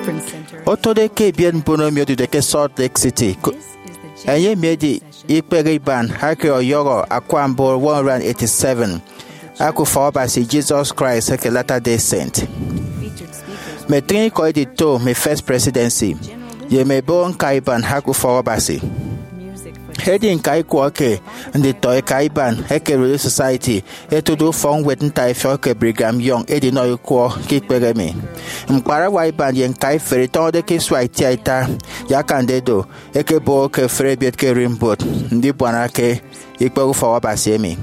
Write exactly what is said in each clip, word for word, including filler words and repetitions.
Conference Center. Otode ke bien bono mi de ke Salt Lake City. Eye mi di ikpere ban hake oyoro akwambo one eighty-seven. Aku fa si Jesus Christ ke Latter-day Saint. Me trin ko di to me first presidency. Ye me bon kaiban haku fa si. Heading kai kwake ndi toy kaiban heke Relief Society eto do fon wetin tai fioke Brigham Young edi no ko kikpere mi. Mpara waiban yen kai feri ton de ke swai tiaita yakande do eke bo ke fere biet ke rimbot ndi bwana ke ikperu fa basi mi.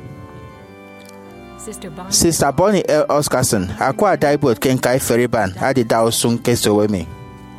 Sister Bonnie L. Oscarson akwa daibot ken kai feri ban adi dawo sun ke sowe mi.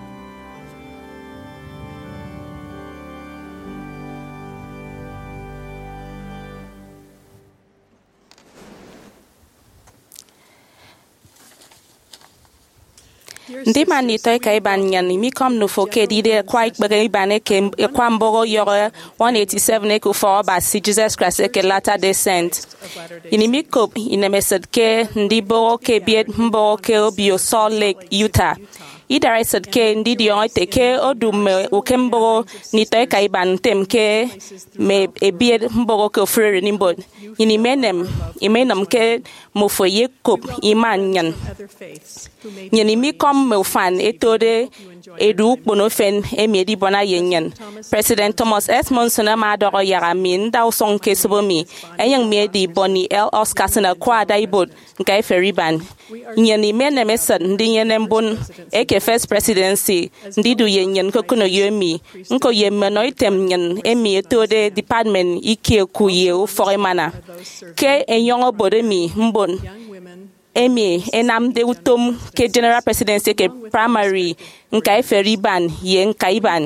Ndi mani toy kai ban yan mi kom no foke di de kwai gbere ban e ke kwa mboro yore one eighty-seven e ko for ba si Jesus Christ e ke Latter-day Saint. Ini mi ko ine mesed ke ndi boro ke biet mboro ke obio Salt Lake, Utah. Idara sed ke ndi di oite ke odum o kemboro ni toy kai ban tem ke me e biet mboro ke frere ni bod. Ini menem imenam ke mo fo ye kop iman yan. Nyani mi kom me fan etode edu kpono fen emi di bona yenyen. President Thomas S. Monson ma doro yara min daw song kesbo mi eyang mi di Bonnie L. Oscarson akwa daibot nkai feriban. Nyani mene mesan ndi yenem bon eke first presidency ndi du yenyen kokuno yomi nko yemno item nyen emi etode department ike kuye o forimana ke enyongo bodemi mbon Emi enam de utom ke general presidency ke primary nkai feriban ye nkai ban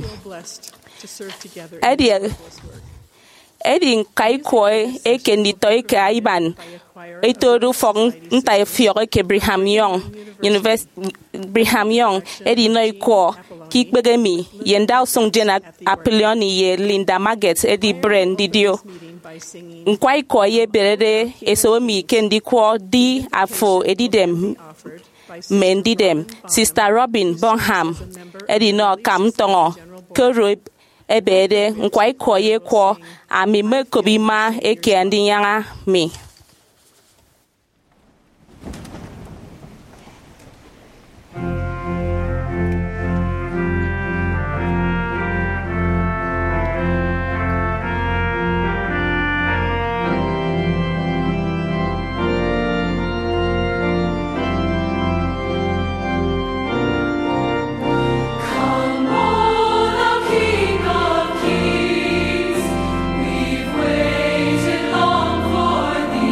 edi edi nkai koi e ke ni toy ke aiban etoru fong ntai fiore ke Brigham Young University Brigham Young edi noi ko ki gbegemi ye ndaw song jena apelioni ye Linda Maggot edi brand didio Nkwai ko ye berede eso mi kendi ko di afo edidem mendidem Sister Robin Bonham edi no kam tongo kero ebede nkwai ko ye ko ami me kobima eke andi yanga mi. Waited long for thee.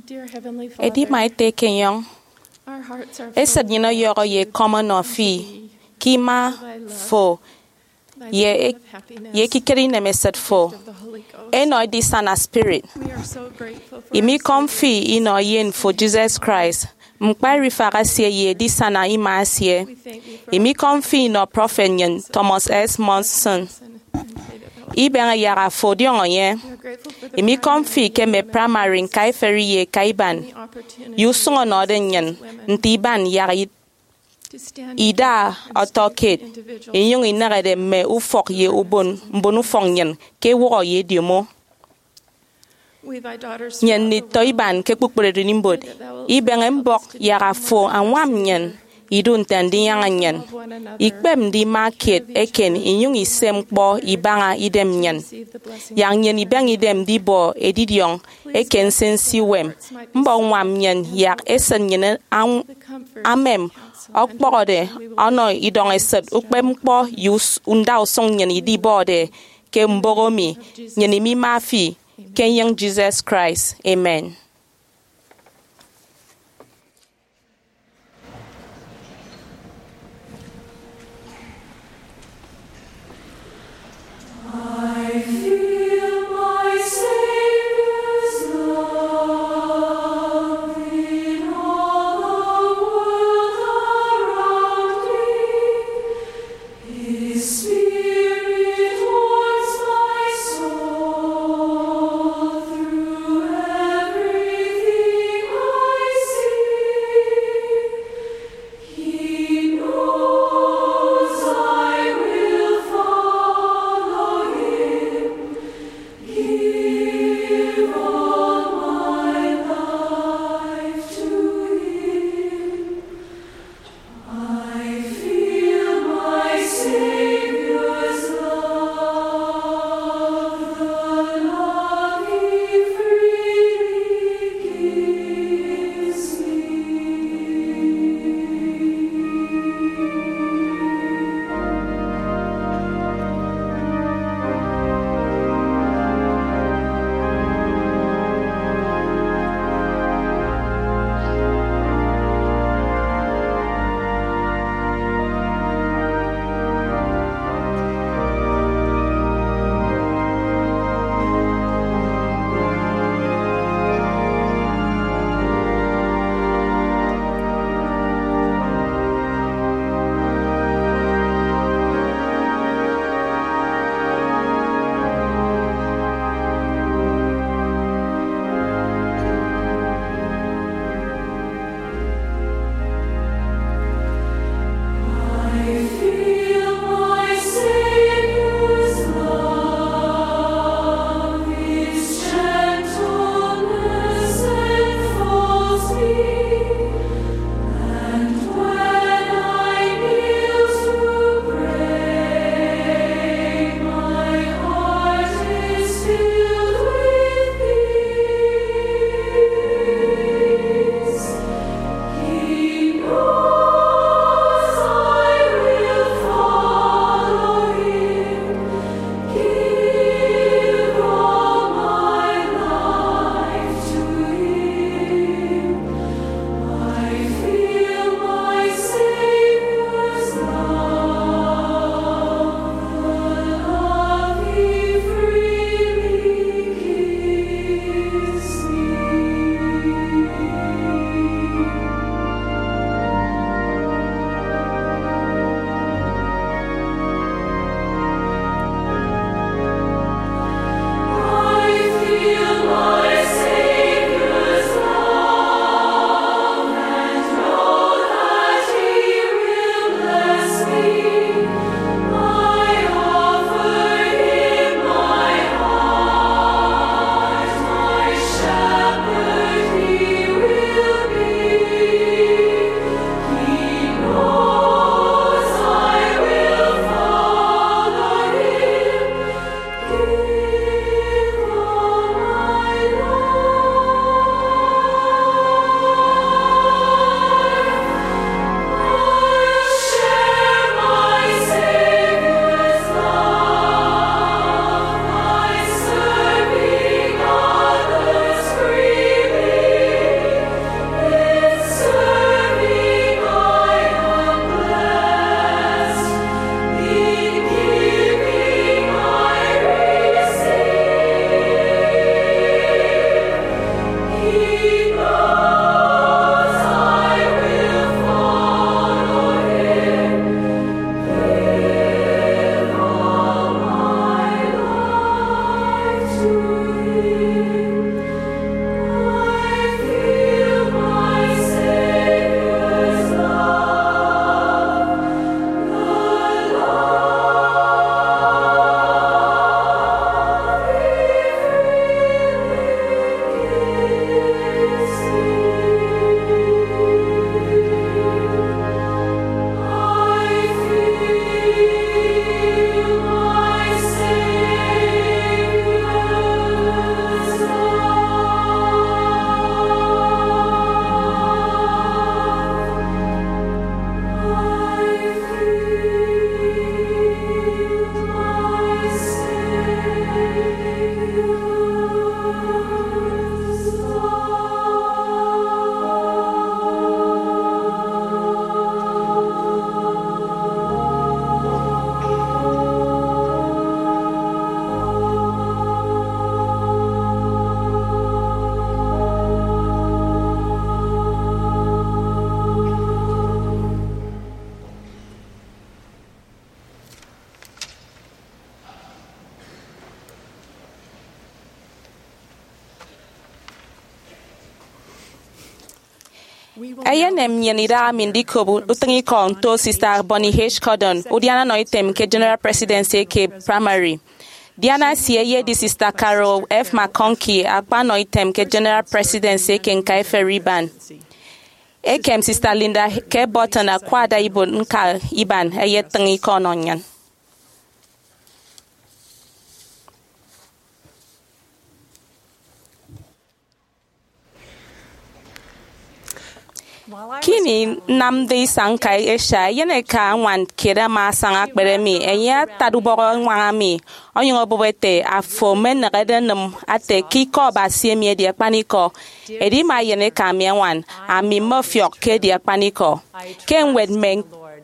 Dear Heavenly Edi mai Father, te kenyong. our hearts are Esad filled yino yoro ye common no fi. Kima fo. by Ye the e- gift of happiness, ye kikeri ne mesad fo. of the Holy Ghost. Eno di sana spirit. We are so grateful for Imi our kom Savior, fi ino yin for Jesus Christ. Mkpari farasie ye di sana ima asie. We thank you for Imi kom fi ino prophet nyen Thomas S. Monson. us and, and pray that the Holy Ibenga yara fo diongo ye. We are grateful for the Imi kom fi ke me primary primary kai feri ye kaiban. the opportunity Yu songo no den nyen. Ntiban yara to stand ida otokit. individuals Inyong inare de me ufok ye ubon. Mbonu fong nyen. Ke wo ye diomo. We, thy daughters, Nyen ni toiban ke kukpure nimbod. Ibeng mbok yara fo anwam nyen. Idun tendi yang nyen. Ikpem di market eken inyong isem kpo ibanga idem nyen. receive the blessing. Yang nyen ibeng idem di bo edidiong eken sensi wem. Mbo nwam nyen yak esen nyen ang The comfort, amem. Okpode ono idong eset ukpem kpo yus undao song nyen idi bode ke mboromi nyen imi mafi ken yang Jesus Christ. Amen. I feel my Savior's love in all the world around me. His Spirit warms my soul through every Aya nem nyenira min di kobu utangi kon to sister Bonnie H. Cordon, udiana noitem ke General Presidency ke primary. Diana siye ye di sister Carol F. McConkie akpa noitem ke General Presidency ke Nkaife Riban. Ekem sister Linda ke Button akwa da ibo nka iban eye tangi kon onyan. Kini namde sankai esha yene ka wan kera ma sanga kberemi enya taduboro nwami onyo bobete afo men redenum ate kiko ba siemie dia paniko edi ma yene ka mi wan ami mofio ke dia paniko ken wed men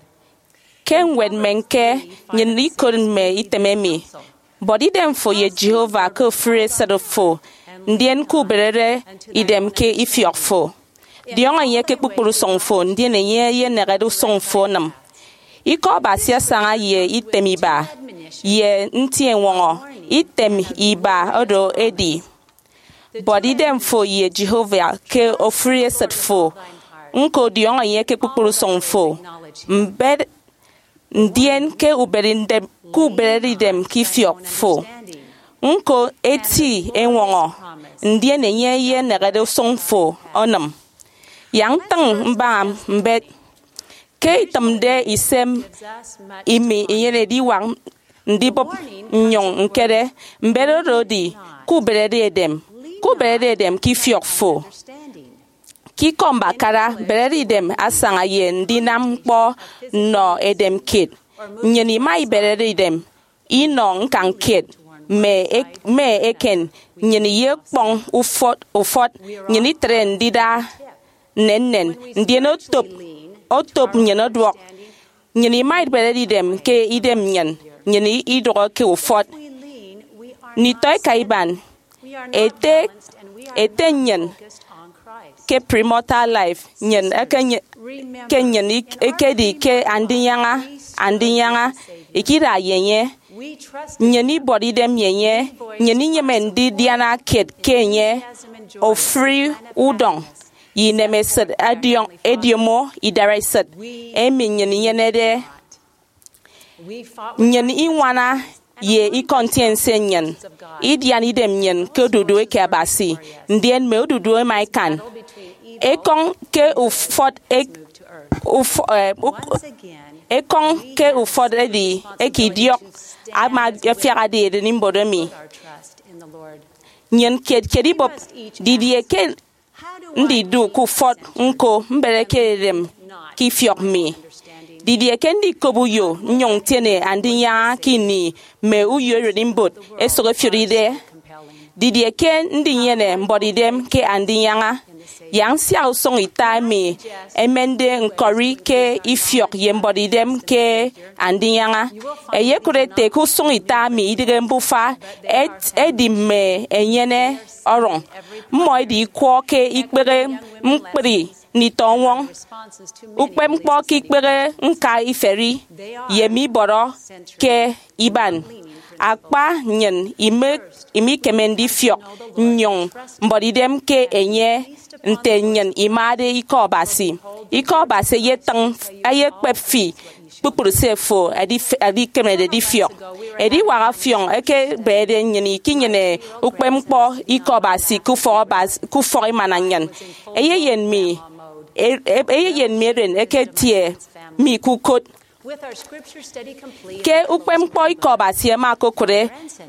ken wed men ke nyini kon me itememi body dem for ye Jehovah ko free sedofo ndien ku berere idem ke ifiofo Dion ye ke kpukpuru songfo ndi ne ye ye neredu songfo nam. Iko ba sia sanga ye itemi ba. Ye ntie wongo item iba odo edi. Body dem fo ye Jehovah ke ofrie setfo. Nko dion ye ke kpukpuru songfo. Mbed ndien ke uberindem ku beridem ki fiok fo. Nko eti enwongo ndien ne ye ye neredu songfo onam. Yang tang mbam mbet ke tamde isem imi yene di wang ndi pop nyong nkere mbere rodi ku berede dem ku berede dem ki fiok fo ki komba kara berede dem asanga yen di nam po no edem kid nyeni mai berede dem inong kan kid me ek me eken nyeni ye pong ufot ufot nyeni tren dida nen nen ndieno top o top nyeno dwok nyeni might beredi dem ke idem nyen nyeni idro ke ufot ni toy kaiban ete ete nyen ke premortal life nyen ake ke nyeni ke di ke andinyanga andinyanga ikira yenye nyeni body dem yenye nyeni nyemendi diana kid kenye o free udong yi nemeset adion ediomo idareset emi nyeni yenede nyeni inwana ye i contiense nyen idian idem nyen ke dudu ke abasi ndien me dudu mai kan ekon ke ufot ek uf ekon ke ufot edi ekidiok ama fiara de nimbodomi nyen ked kedibop didie ke ndi du ku fot nko mbere kerem ki fiok mi didi kendi kobuyo nyong tene andinya kini me uyo redimbot esore fioride didi ken ndi nyene mbodidem ke andinya yang sia usong itami emende nkori ke ifiok yembodidem ke andinya eye kurete ku song itami idige mbufa et edime enyene oron mo di kwo ke ikpere mkpri ni tonwon ukpe mkpo ki ikpere nka iferi yemi boro ke iban akpa nyen ime imi kemendi fiok nyong mbodidem ke enye nte nyen imade ikobasi ikobasi yetang aye kpefi pupuru sefo adi adi kemede di fiok edi wara fion eke bede nyeni kinyene ukpe mkpo ikobasi ku for bas ku for mananyan eye yen mi eye yen meren eke tie mi ku kot ke ukpe mkpo ikobasi ma kokore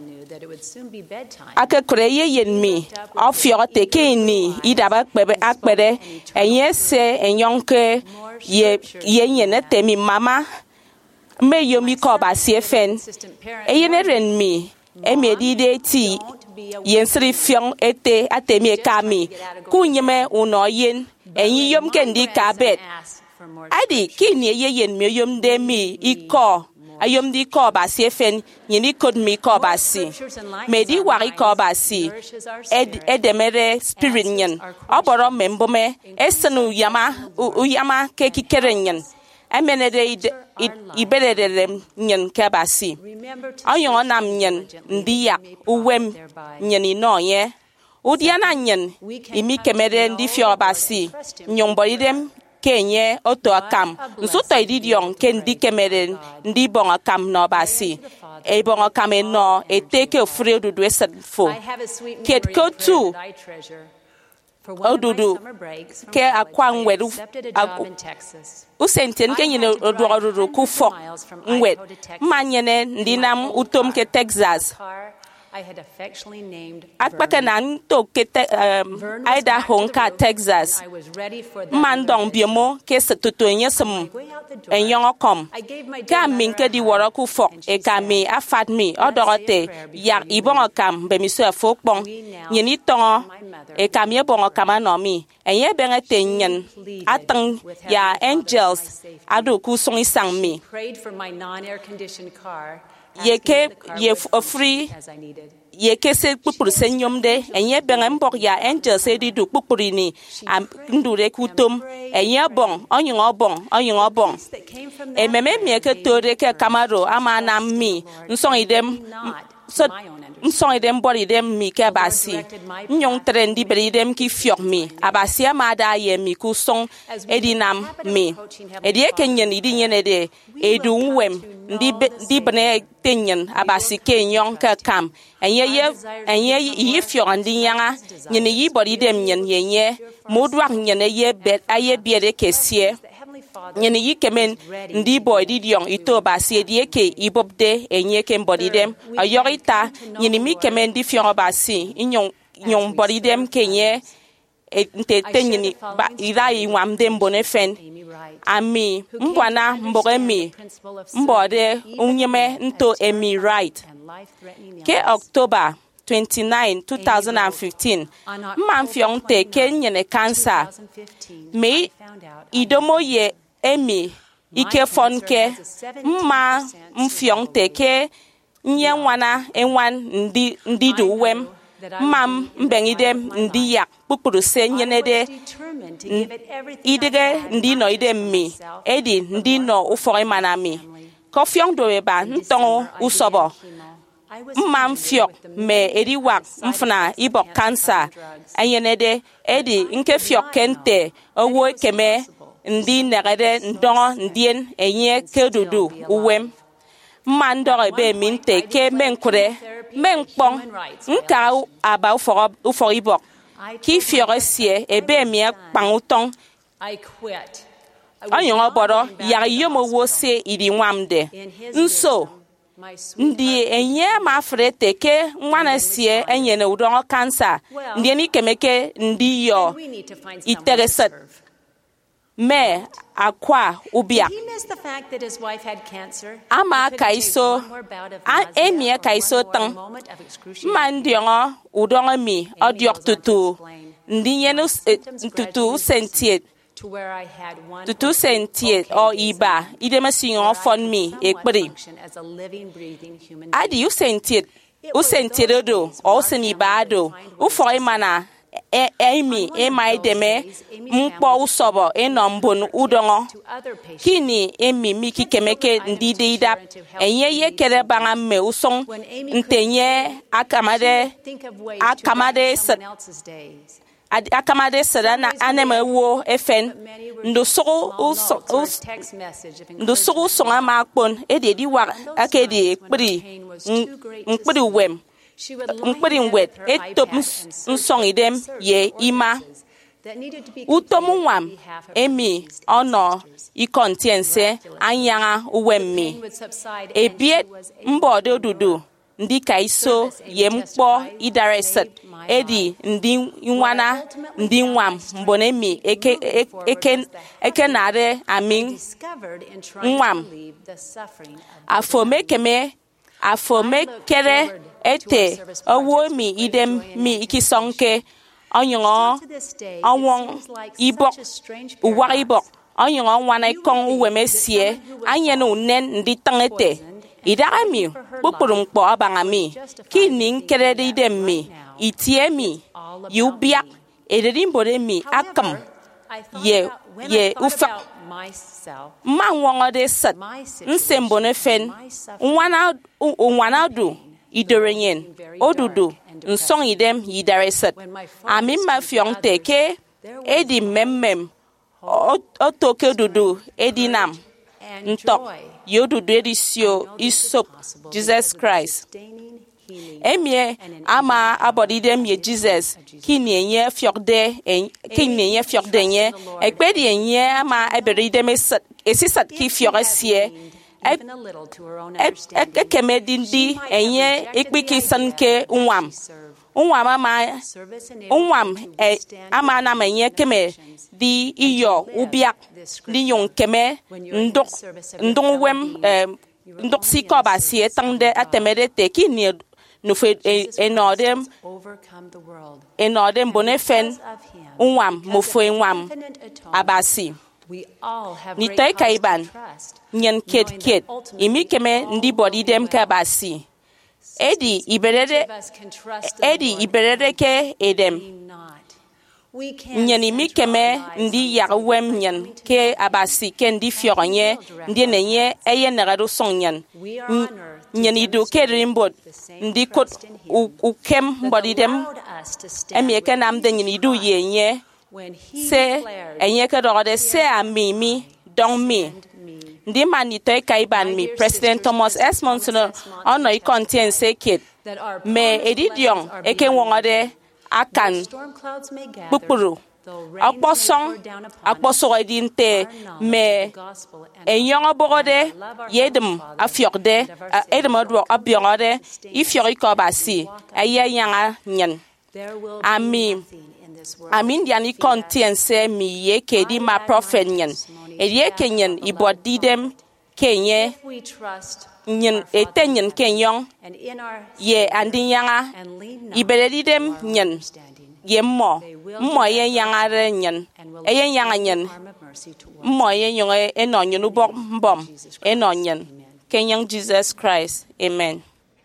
ake kore ye yen mi ofio te kini idaba kpebe akpere enye se enyonke ye ye nyene temi mama me yomi kobasi efen eyene ren mi emedi de ti yensri fion ete atemi kami kunyeme uno yen enyi yom kendi kabet adi kini ye yen mi yom de mi iko ayom di ko basi efen yini kod mi ko basi medi wari ko basi ed edemere spirit nyen oboro membome esenu yama uyama ke kikerenyen amenede ibedede nyen ke basi ayon nam nyen ndiya uwem nyen ino ye udiana nyen imi kemere ndi fio basi nyomboidem kenye oto akam nsuto ididion ke ndi kemere ndi bon akam no basi e bon akam no e teke ofre dudu esadfo ket ko tu odudu ke akwa nwedu usenten ke nyine odororo ku fo nwed manyene ndinam utom ke Texas akpaka na nto ke um, Idaho nka Texas mandong biemo ke setuto nyesem enyon kom ka min ke di woro ku fo e ka mi afat mi odorote ya ibon kam be mi so afokpon nyini ton e ka mi bon kam no mi enye ben tenyen atang ya angels adu ku song isang mi ye ke ye free ye ke se pupur senyom de enye ben mbok ya angels e di du pupuri ni ndure kutom enye bon onyin obon onyin obon e meme mi ke tore ke kamaro amana mi nsong idem so nsong idem body dem mi ke basi nyong trendi bridem ki fiok mi abasi amada ye mi ku song edinam mi edi ke nyen idi nyene de edu wem ndi di bene tenyen abasi ke nyong ka kam enye ye enye yi fiok ndi nyanga nyene yi body dem nyen yenye modwak nyene ye bet aye biere kesie nyene yi kemen ndi boy di diong ito basi die ke ibobde enye ke body dem ayorita nyene mi kemen di fiok basi inyon nyon body dem kenye ente tenyini ba irai wamde mbone fen ami mbwana mboge mi mbode unyeme nto emi right ke October twenty-ninth twenty fifteen man fiong te kenyene cancer me idomo ye emi ike fonke mma mfiong te ke nye nwana enwan ndi ndi du wem mam mbengidem ndi yak pupuru se nyenede idige ndi no idem mi edi ndi no ufore manami kofiong doeba ntongo usobo mam fiok me edi wak mfna ibo cancer ayenede edi nke fiok kente owo keme ndi negede ndongo ndien enye kedudu uwem mandore be minte ke menkure menkpong nka aba uforo uforo ibok ki fiore sie ebe mi kpangutong onyon oboro ya yomo wo se idi nwamde nso ndi enye ma frete ke nwana sie enye na udongo cancer ndi ni kemeke ndi yo interested me akwa ubia ama kaiso a emie kaiso tan mandiongo udongo mi odiok tutu ndi yenu tutu sentiet tutu sentiet o iba idema singo fon mi ekpri adi u sentiet u sentiet do o seniba do u foi mana e emi e mai deme mpo usobo e nombon udongo kini emi miki kemeke ndide idap enye ye kere banga me usong ntenye akamade akamade sa akamade sadana aneme wo efen ndo sogo ndo sogo songa makpon e de di wa akedi ekpri nkpri wem nkpri nwet etop nsong idem ye ima utomu nwam emi ono ikontiense anyanga uwemmi ebiet mbode dudu ndi kaiso ye mkpo idareset edi ndi nwana ndi nwam mbonemi eke eke eke nare amin nwam afome keme afome kere ete owo mi idem mi ikisonke onyo onwon ibok uwa ibok onyo nwana ikon uwemesie anye no nen ndi tangete idami pupurum kpo abangami kini kere idem mi itie mi yubia ederimbore mi akam ye ye ufa ma nwongo de sat nsembone fen nwana nwana du idorenyen odudu nsong idem yidareset amin ma fiong teke edi memmem otoke dudu edinam ntok yodudu edisio isop Jesus Christ emie ama abodidem ye Jesus kinyenye fiorde kinyenye fiorde nye ekpedi enye ama eberidem esisat ki fioresie ekemedindi enye ikpiki sanke unwam unwam ama unwam ama na menye keme di iyo ubiak di yon keme ndok ndong wem ndok sikoba sie tangde atemede te ki no fe enodem enodem bonefen unwam mofo enwam abasi ni tay kaiban nyen ket ket imi keme ndi body dem ka basi edi iberede edi iberede ke edem nyen imi keme ndi yarwem nyen ke abasi ke ndi fioronye ndi nenye eye nagado sonyen nyen ido ke rimbot ndi kot ukem body dem emi ke nam de nyen ido yenye se enye ke dogode se amimi dong mi ndi manite kaiban mi President Thomas S. Monson ono I contain se kit me edidion eke wongode akan bukuru akposong akposo edinte me enyon bogode yedem afiorde edem odwo abiorde ifiori ko basi aya yanga nyen ami amin diani contain se mi ye kedi ma prophet nyen ediye kenyen ibodidem kenye nyen etenyen kenyong ye andinyanga iberedidem nyen ye mo mo ye yanga re nyen eye yanga nyen mo ye nyong eno nyen ubok mbom eno nyen kenyang Jesus Christ amen.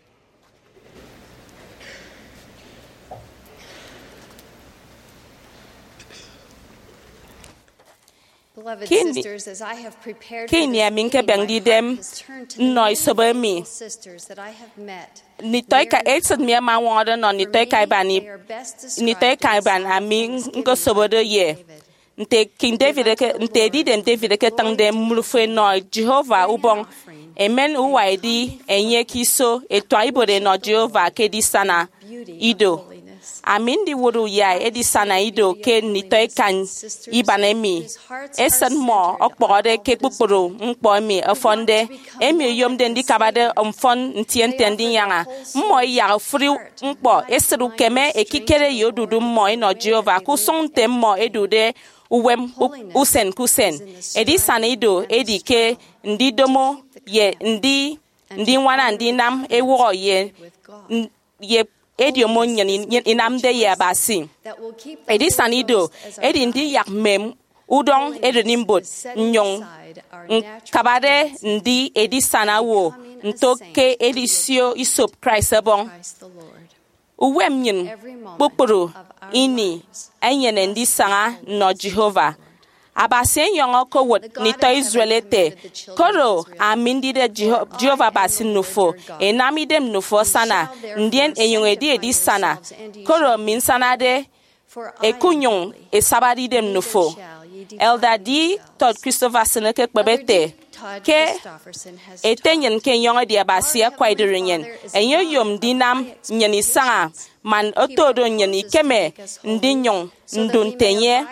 Beloved Kini- sisters, as I have prepared for Kini this amin ke meeting, my bang di heart dem has turned to the noi many sobe mi. beautiful sisters that I have met. Ni toy ka Where etset mi ma wongode no ni for toy me, kai bani they are best ni toy described kai in the ban Psalm of ami Thanksgiving ngo sobodo by ye David. nte King David ke nte di dem David ke tang dem mulfwe no Jehovah ubong amen uwaidi enye kiso etwa ibode no Jehovah ke di sana ido amin di wuru ya edi sana ido ke ni toy kan ibanemi esen mo okpode ke kpukpuru mkpo mi afonde emi yom den di kabade omfon ntien din yanga mo ya fri mkpo esru keme ekikere yodudu mo ino Jehovah ku sonte mo edude uwem usen kusen edi sana ido edi ke ndi domo ye ndi ndi wana ndi nam ewo ye ye edi omo nyen inamde ye basi edi sanido edi ndi yak mem udong edi nimbot nyong kabade ndi edi sanawo ntoke edi sio isop Christ ebong uwem nyen kpokporo ini enyene ndi sanga no Jehovah abase yongo ko wot ni to Israelite koro amindi de Jehovah basi nufo enami dem nufo sana ndien enyong edi edi sana koro min sana de ekunyon esabadi dem nufo Elder D. Todd Christopher Seneke kpebete ke etenyen ke yongo di abasi akwaidiringen enyo yom dinam nyeni sanga man otodo nyeni keme ndinyon nduntenye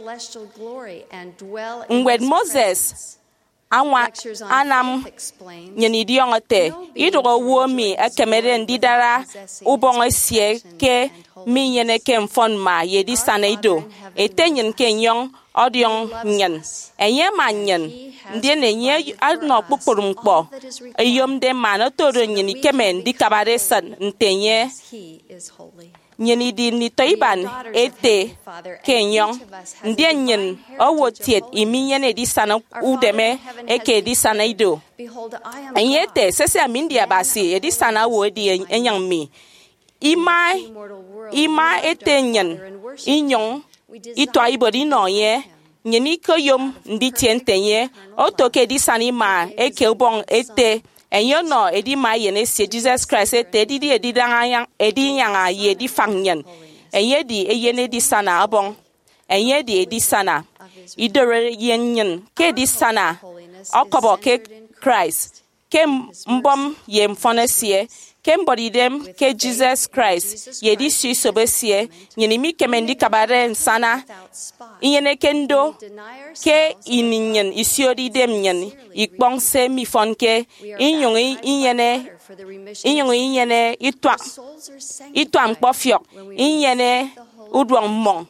ngwed Moses anwa anam nyeni diongote idogo womi akemere ndidara ubongo sie ke mi nyene ke mfon ma yedi sanaido etenyen ke nyong odion nyen enye manyen ndie nenye adno kpukpuru mkpo eyom de man otodo nyeni keme ndikabare san ntenye nyeni di ni toiban ete kenyong ndie nyen owotiet iminyene di sana udeme eke di sana ido enye te sese amindia basi edi sana wo di enyang mi ima ima ete nyen inyong itwa ibodi no ye nyeni ko yom ndi tientenye otoke di sani ma eke ubong ete enyo no edi ma ye ne sie Jesus Christ ete di di edi danga edi nyanga ye di fangnyen enye di eye ne di sana abong enye di edi sana idore yenyen ke di sana okobo ke Christ ke mbom ye mfonesie ke mbodidem ke Jesus Christ ye di si sobesie nyini mi kemendi kabare nsana inyene kendo ke ininyen isiodi dem nyen ikpong se mi fonke inyong inyene inyong inyene itwa itwa mkpofiok inyene udwong mong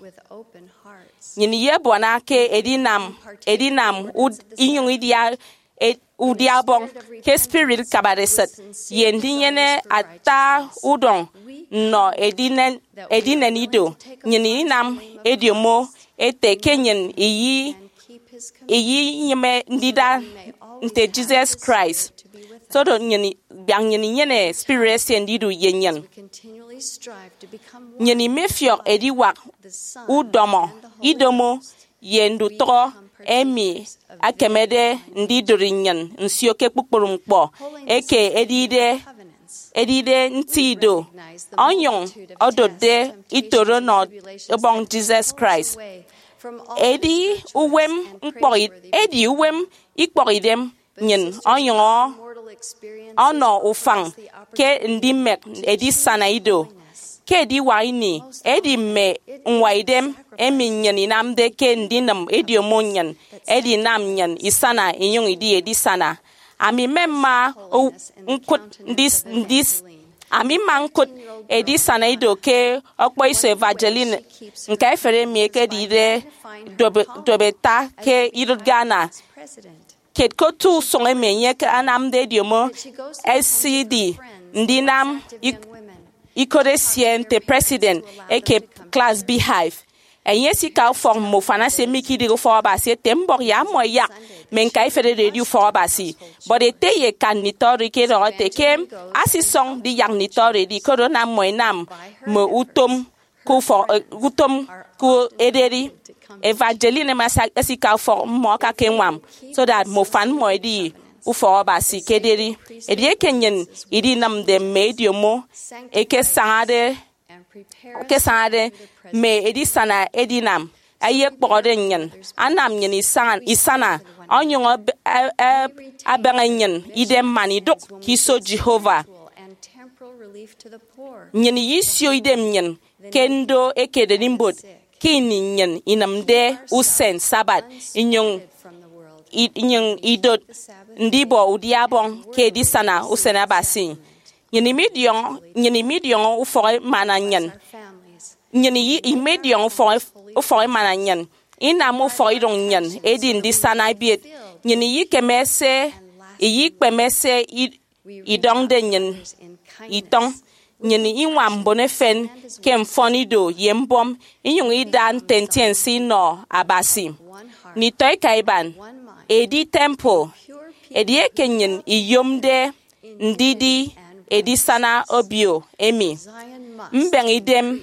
nyini ye bona ke edinam edinam ud inyong idia udiabong ke spirit kabareset yendinyene ata udong no edinen edinenido nyini nam ediomo ete kenyen iyi iyi nyeme ndida nte Jesus Christ so do nyini byang nyini nyene spirit sendidu yenyen nyini mefio ediwak udomo idomo yendu to emi akemede ndi dorinyan nsio ke kpukpurum kpo eke edide edide ntido onyon odode itoro no obong Jesus Christ edi uwem mkpoi edi uwem ikpoidem nyen onyon ono ufang ke ndi mek edi sanaido ke di waini edi me nwaidem emi nyen namde ke ndinam edi omonyan edi nam nyen isana inyong idi edi sana ami memma nkut this this ami mankut edi sana ido ke okpo iso evangeline nke fere mi ke di de dobe dobeta ke irugana ket ko tu song emenye ke anamde diomo S C D ndinam ikore siente president eke class beehive enye si ka form mo fana se miki de fo ba se tembo ya mo ya men kai fere de du fo ba si but ete ye kan ni tori ke ro te kem asi song di yang ni tori di corona mo nam mo utom ku fo utom ku ederi evangeline masa si ka form mo ka kenwam so that mo fan mo di ufo ba si kederi edi kenyen idi nam de medio mo eke sangade eke sangade me edi sana edi nam aye kpode nyen anam nyen isan isana onyon abenyen ide mani dok kiso Jehovah nyen yisio ide nyen kendo eke de nimbot kini nyen inamde usen sabat inyon inyon idot ndibo udiabong ke di sana usena basi nyini medion nyini medion ufore mananyen nyini imedion ufore ufore mananyen ina mo for idon nyen edin di sana biet nyini yikemese yikpemese idong de nyen itong nyini inwa mbonefen kem fonido yembom inyong idan tentensi no abasi ni toy kaiban edi temple edi ekenyen iyomde ndidi edi sana obio emi mbeng idem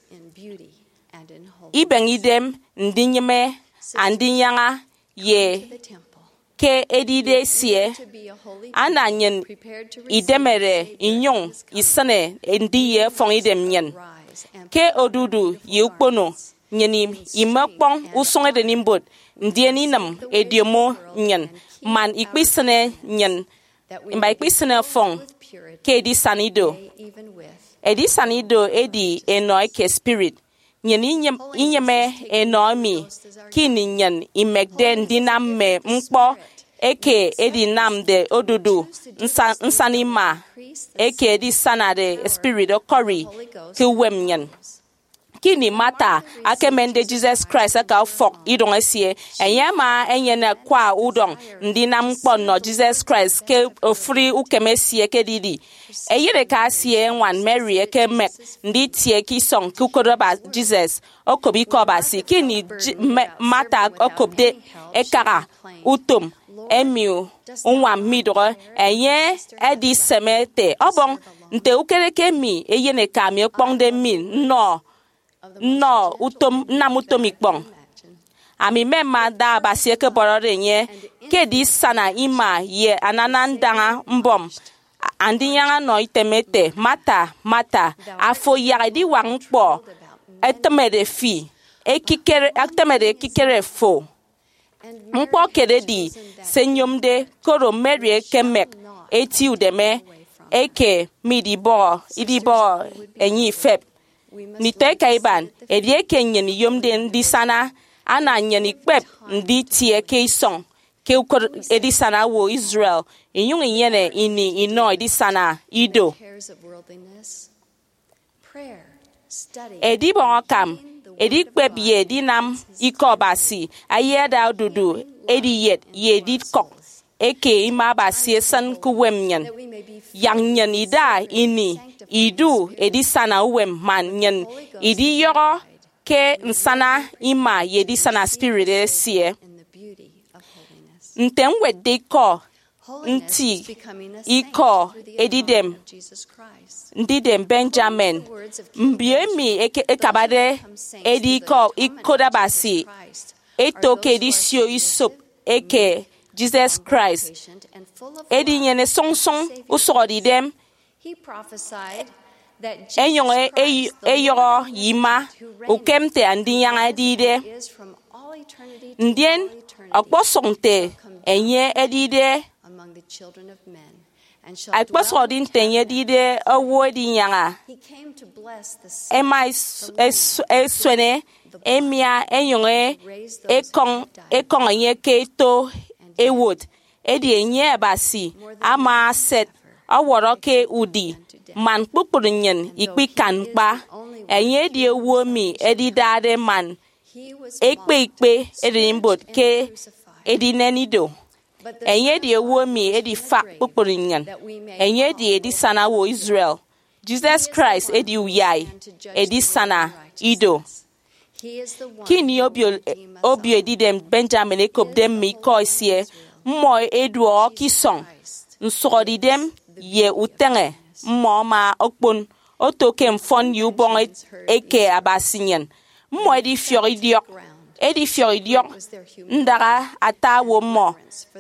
ibeng idem ndinyeme andinyanga ye ke edide sie ananyen idemere inyong isane ndiye fong idem nyen ke odudu yukpono nyeni imekpong usonge de nimbot ndieni nam ediomo nyen man ikpisene nyen imba ikpisene fong ke di sanido edi sanido edi enoi ke spirit nyeni inyeme enomi kini nyen imegden dinam me mkpo eke edi nam de odudu nsa nsanima eke edi sanade spirit okori ke wem nyen kini mata akemende Jesus Christ aka fok idong esie enyama enyene kwa udong ndinam kpon no Jesus Christ ke ofri ukemesie ke didi eyire ka sie wan Mary eke mek ndi tie ki song kukodoba Jesus okobi kobasi kini mata okobde ekara utum emiu unwa midoro enye edi semete obong nte ukereke mi eyene ka mi kpong de mi no no utom nam utom ikpong ami mema da basie ke borore nye ke di sana ima ye ananandanga mbom andi yanga no itemete mata mata afo ya di wangpo etemede fi ekikere etemede kikere fo mkpo kede di senyomde koro merie kemek eti udeme eke midi bo idi bo enyi feb ni te kaiban edie kenyen yomde ndi sana ana nyeni pep ndi tie ke song ke ukor edi sana wo Israel inyung yene ini ino edi sana ido edi bon kam edi pep ye di nam ikobasi ayeda dudu edi yet ye di kok eke ima basi san kuwemnyen yang nyen ida ini idu edi sana wem man nyen idi yoro ke nsana ima yedi sana spirit esie ntem wedde ko nti iko edidem ndidem Benjamin mbiemi ekabade ediko ikodabasi etoke edisio isop eke Jesus Christ edi nyene song-song usodi dem enyon eyoro yima ukemte andi yang adide ndien akposonte enye edide akposodin tenye dide awodi yanga ema eswene emia enyon ekong ekong enye keto ewood edi enye basi ama set aworoke udi man kpukpurnyen ikpikan pa enye di ewomi edi dade man ekpe ikpe edi mbot ke edi nenido enye di ewomi edi fak kpukpurnyen enye di edi sana wo Israel Jesus Christ edi uyai edi sana ido kini obio obio edidem Benjamin ekobdem mi koisie mo eduo kisong nsodidem ye utenge mo ma okpon otoke mfon yubong eke abasinyen mo edi fioridiok edi fioridiok ndara atawo mo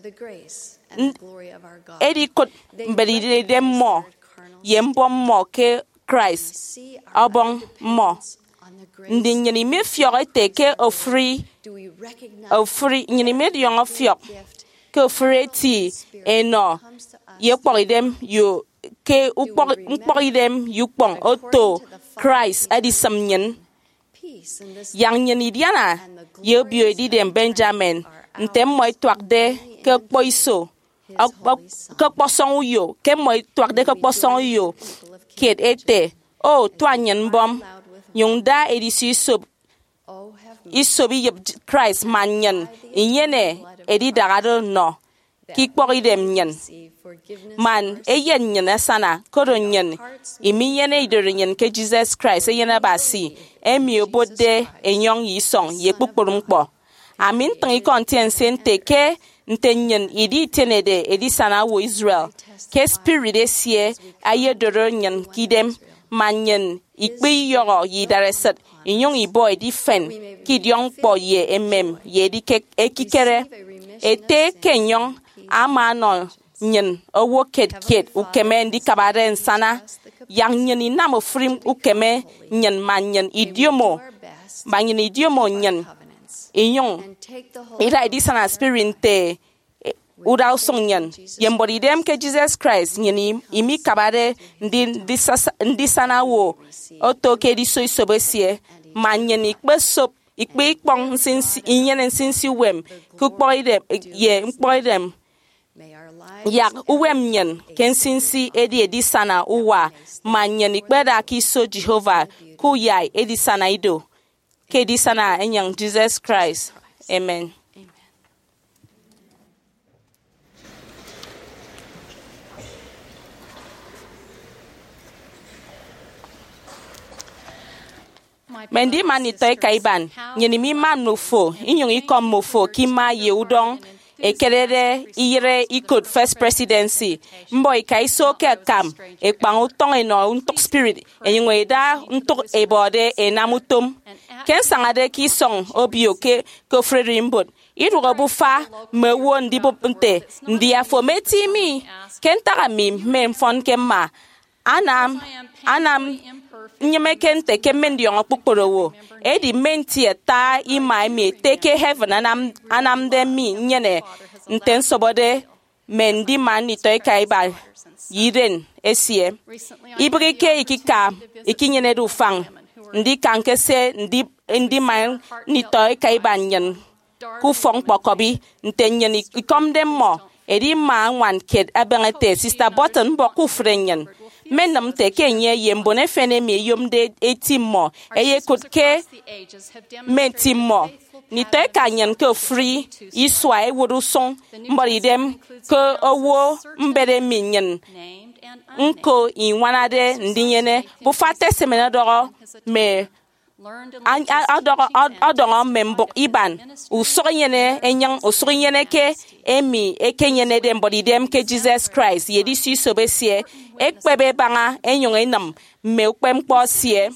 edi kot mbelidem mo yembom mo ke Christ obong mo ndi nyini me fiore teke ofri ofri nyini me yong fiok ke ofri ti eno ye poridem yo ke uporidem yupong oto Christ adi samnyen yang nyini diana ye bio edidem Benjamin ntem moy twakde ke poiso ke posong yo ke moy twakde ke posong yo ket ete o twanyen bom yongda edisi sub isobi yeb Christ manyen inyene edi dagado no kikpori dem nyen man eyen nyen sana koronyen imiyene idorenyen ke Jesus Christ eyena basi emi obode enyong yisong yekpukpurumpo amin tangi kontien sente ke ntenyen idi tenede edi sana wo Israel ke spirit esie ayedoronyen kidem manyen ikpe yoro yidareset inyong iboy difen kidyong po ye emem ye di ekikere ete kenyong amano nyen owo ket ket ukeme ndi kabaren sana yang nyen inamo frim ukeme nyen manyen idiomo manyen idiomo nyen inyong ira edi sana spirinte ura usonyen yembodi dem ke Jesus Christ nyeni imi kabare ndi ndi sana wo oto ke di so isobesie manyen ikpe sop ikpe ikpong sinsi inyen sinsi wem kukpoi dem ye mkpoi dem yak uwem nyen ken sinsi edi edi sana uwa manyen ikpe da ki so Jehovah ku yai edi sana ido ke edi sana enyang Jesus Christ amen. Mendi mani toy kaiban nyeni mi man mufo inyong ikom mufo kima yeudong ekerere ire ikod first presidency mboy kaiso ke kam ekpang utong eno untok spirit enyong eda untok ebode enamutom ken sangade ki song obio ke ko frerimbot irugo bufa me wo ndi bopente ndi afometi mi ken taga mi men fon kemma anam anam nyeme kente kemendi yon kpukporo wo edi menti ta ima mi teke heaven anam anam de mi nyene nten sobode mendi mani toy kaiba yiren esie ibrike ikika ikinyene du fang ndi kankese ndi ndi man ni toy kaiba nyen ku fong pokobi ntenyen ikom dem mo edi ma wan kid abengete sister button bo ku frenyen menam te kenye yembone fene mi yomde etimo eye kutke mentimo ni te kanyen ko free iswa e wodu son mbori dem ko owo mbere minyen nko inwanade ndinyene bu fate semena doro me adoro adoro membok iban usonyene enyang usonyene ke emi ekenyene dem body dem ke Jesus Christ yedi si sobesie ekpebe banga enyong enam me ukpem kposie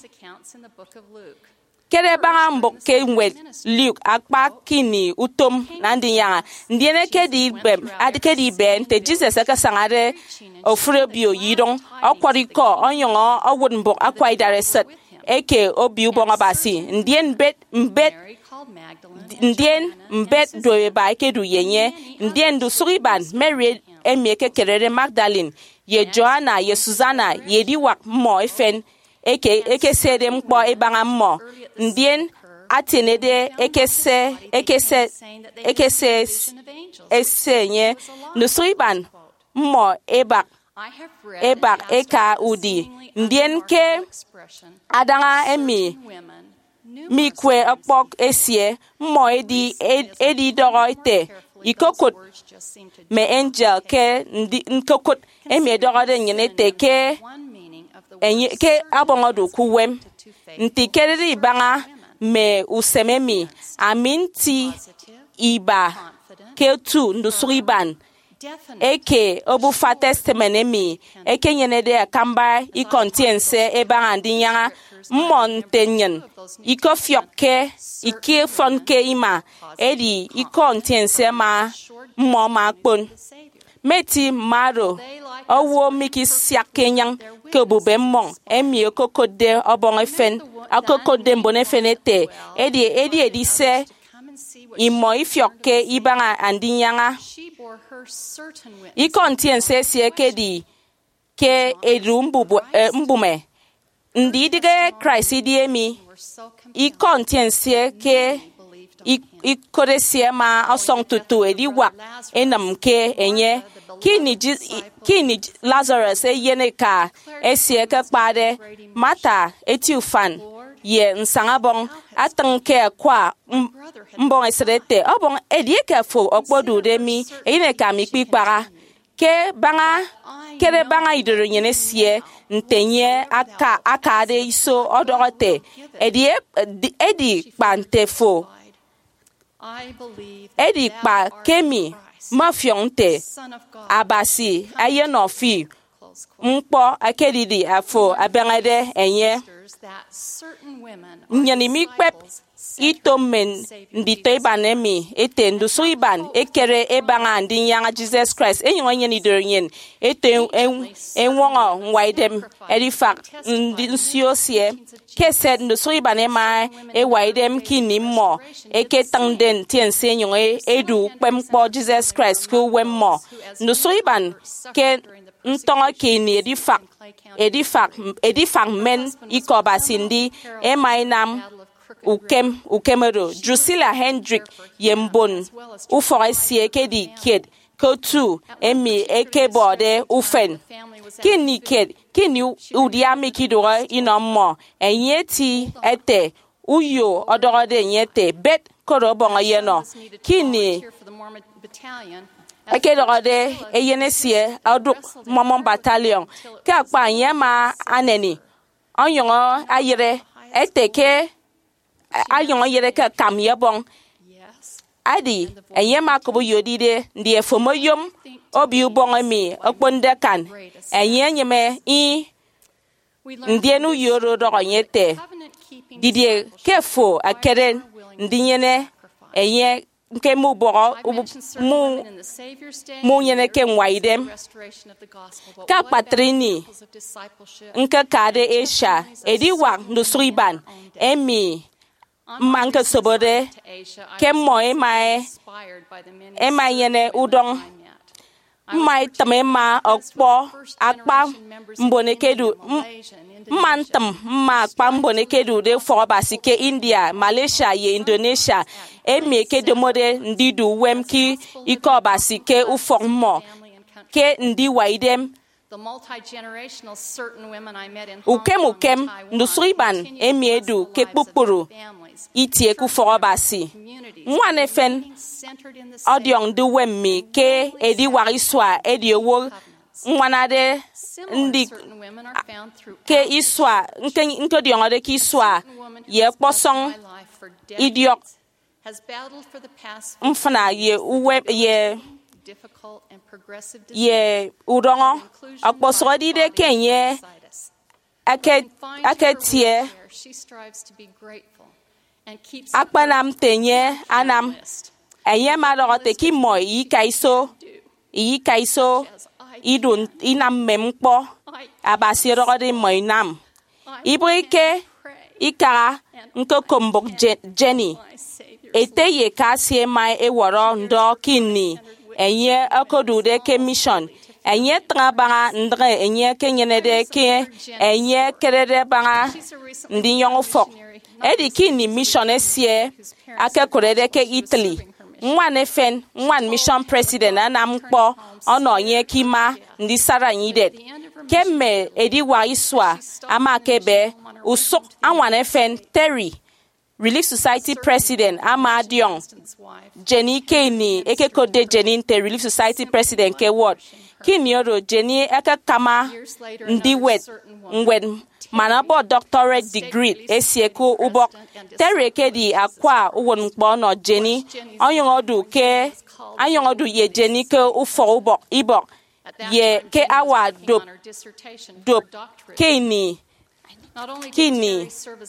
kere banga mbok ke wet Luke akpa kini utom nandi ya ndiene ke di bem adike di ben te Jesus aka sangare ofrebio yidong akwariko onyongo awud mbok akwai dareset eke obi ubonga basi ndien bet mbet ndien mbet doe ba eke du yenye ndien du suriban Mary emieke kerere Magdalene ye Joanna ye Susanna ye diwak mo efen eke eke sede mkpo ebanga mo ndien atenede eke se eke se eke se esenye no suriban mo ebak ebak eka udi ndien ke adanga emi mi kwe akpok esie mo edi edi doro ite ikokot me angel ke ndi nkokot emi doro de nyene te ke enye ke abongo do kuwem nti keriri banga me usememi aminti iba ke tu ndusuriban eke obu fa testimony mi eke nyene de kamba I contiense eba andinya montenyen iko fiokke iki fonke ima edi I contiense ma mo ma kpon meti maro owo miki siakenyang ke bube mon emi okokode obon efen akokode mbone fenete edi edi edi se imo ifioke ibanga andinyanga I contiense sie ke di ke edu mbubu mbume ndi dige Christ di emi I contiense ke I koresie ma osong tutu edi wak enam ke enye kini kini Lazarus eyene ka esie ke pade mata eti ufan ye nsangabong atanke kwa mbong esrete obong edieke fo okpodu de mi eyine ka mi kpikpara ke banga kere banga idoro nyene sie ntenye aka aka de iso odorote edie edi kpante fo edi kpa kemi mafionte abasi ayenofi mkpo akedidi afo abengade enye nyani mi pep itomen ndi toibanemi ete ndu suiban ekere ebanga ndi yanga Jesus Christ enyo nyani dorin ete enwongo nwaidem edifak ndi nsiosie kese ndu suiban ema e waidem kini mo eke tangden tiense enyo edu pempo Jesus Christ ku wemmo ndu suiban ke ntonga kini edifak edifak edifak men ikoba sindi emainam ukem ukemero Drusilla Hendrick yembon uforesie kedi kid kotu emi ekebode ufen kini kid kini udiami kidora inommo enyeti ete uyo odorode nyete bet korobonga yeno kini akedorode eyenesie aduk momon battalion ka pa yema aneni onyongo ayire eteke ayongo yere ka kam yebon adi enyema ko yodide ndi efomoyom obi ubon mi okponde kan enyenyeme I ndienu yoro do nyete didie kefo akere ndinyene enye nke mu boro mu mu nyene ke nwaidem ka patrini nke kade esha ediwa nusriban emi manke sobode ke mo emae ema yene udong mai tame ma okpo akpa mbonekedu mantam ma akpa mbonekedu de forobasi ke India, Malaysia ye Indonesia emi ke demode ndidu wemki ikobasi ke uformo ke ndi waidem ukem ukem nusriban emi edu ke pupuru itie ku forobasi mwane fen odiong du wemmi ke edi wariswa edi owo mwanade ndi ke iswa nke nke diong ade ki iswa ye posong idiok mfana ye uwe ye ye udongo akposo di de kenye ake aketie akpanam tenye anam enye madorote ki mo yi kaiso yi kaiso idun inam mempo abasi rode mo inam ibrike ikara nko kombok Jenny eteye kasie mai eworo ndo kini enye akodude ke mission enye trabanga ndre enye kenyenede ke enye kerede banga ndi yong fok edi kini mission esie akekorede ke Italy nwane fen nwan mission president anamkpo ono nye kima ndi sara nyide kemme edi wa iswa amakebe usuk anwane fen Terry Relief Society President Ama Diong Jenny Keni ekekode Jenny Nte Relief Society President ke ward kini oro Jenny eke kama ndi wet ngwed manabo doctorate degree esieku ubok Terry kedi akwa uwon nkpo no Jenny onyodu ke anyodu ye Jenny ke ufo ubok ibok ye ke awa dop dop keni kini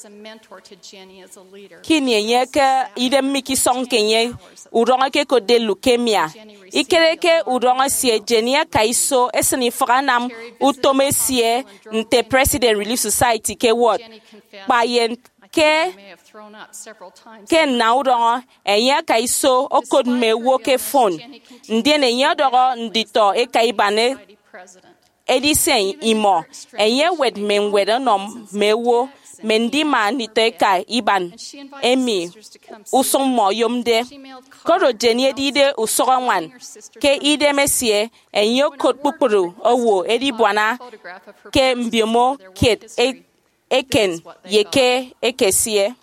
kini enye ke ide miki song kenye uronga ke ko de leukemia ikereke uronga sie Jenny kaiso esni franam utomesie nte President Relief Society ke ward bayen ke ke na uronga enye kaiso okod mewo ke phone ndene enye doro ndito e kaibane edisen imo enye wed men wed no mewo mendima niteka iban emi usommo yomde koro Jenny edide usoranwan ke ide mesie enye kod pupuru owo edibwana ke mbiomo kid e, eken yeke ekesie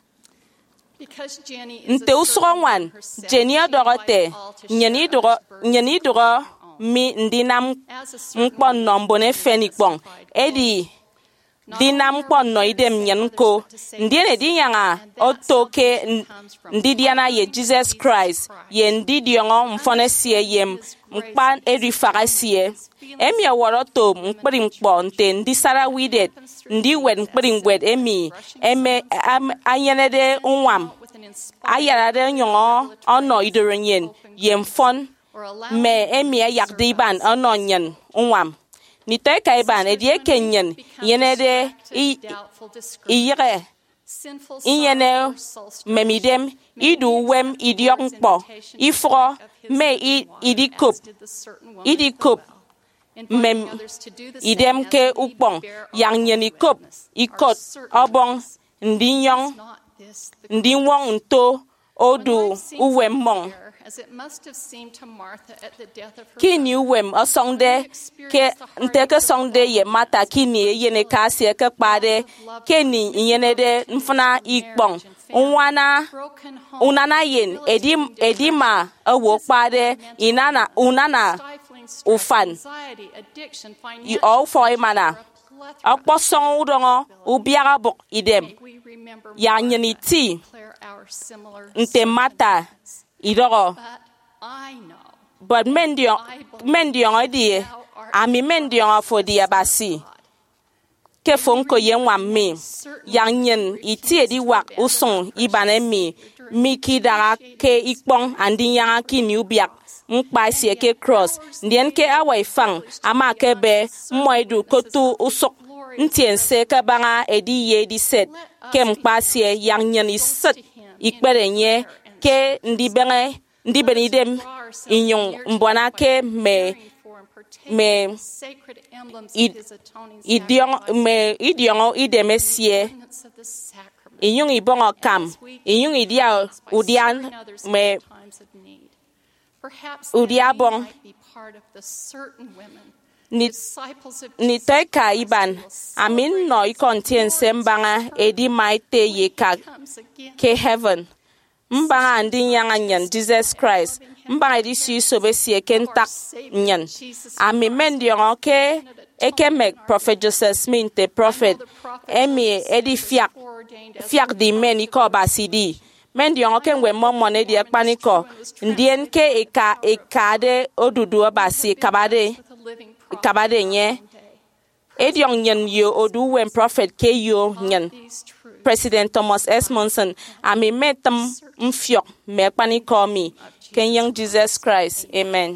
nte usoranwan Jenny adorote nyeni doro nyeni doro mi ndinam mkpon no mbone fenikpon edi dinam kpon no idem nyanko ndiene dinyanga otoke ndidiana ye Jesus Christ ye ndidiongo mfonesie yem mkpan eri farasie emi aworoto mkpiri mkpo nte ndi sara widet ndi wed mkpiri wed emi eme anyenede unwam ayarade nyongo ono idorenyen yem fon me emia yakdiban anonyen unwam nite kaiban edie kenyen yenede iyere iyene memidem idu wem idiokpo ifro me idikop idikop mem idem ke ukpong yang yenikop ikot obong ndinyong ndiwong nto odu uwemmong kini wem asongde ke nteke songde ye mata kini yene kasi ke pade keni yenede mfuna ikpong unwana unana yen edim edima awo pade inana unana ufan you all for imana akposong udongo ubiara bok idem ya nyeniti nte mata idoro but mendion mendion adi ami mendion afodi abasi ke fon ko yen wa mi yang yen iti di wak usong ibane mi mi ki dara ke ikpong andi yang ki new biak mpa sie ke cross ndien ke awai fang ama ke be moidu kotu usok ntien se ke banga edi ye di set ke mpa sie yang yen iset ikperenye ke ndi benge ndi benidem inyong mbona ke me me idiong me idiong idemesie inyong ibongo kam inyong idia udian me udiabong ni ni teka iban amin no ikontin sembanga edi maite yeka ke heaven mbanga ndi yang anyan Jesus Christ mbanga di si sobesie kentak nyan ami mendion ke ekemek prophet Joseph Smith the prophet emi edi fiak fiak di men ikoba cd mendion ke we momon edi akpaniko ndien ke eka ekade odudu obasi kabade kabade nye edion nyan yo odu when prophet ke yo nyan President Thomas S. Monson, ami metam mfiok me pani call me, Ken young Jesus Christ. Amen.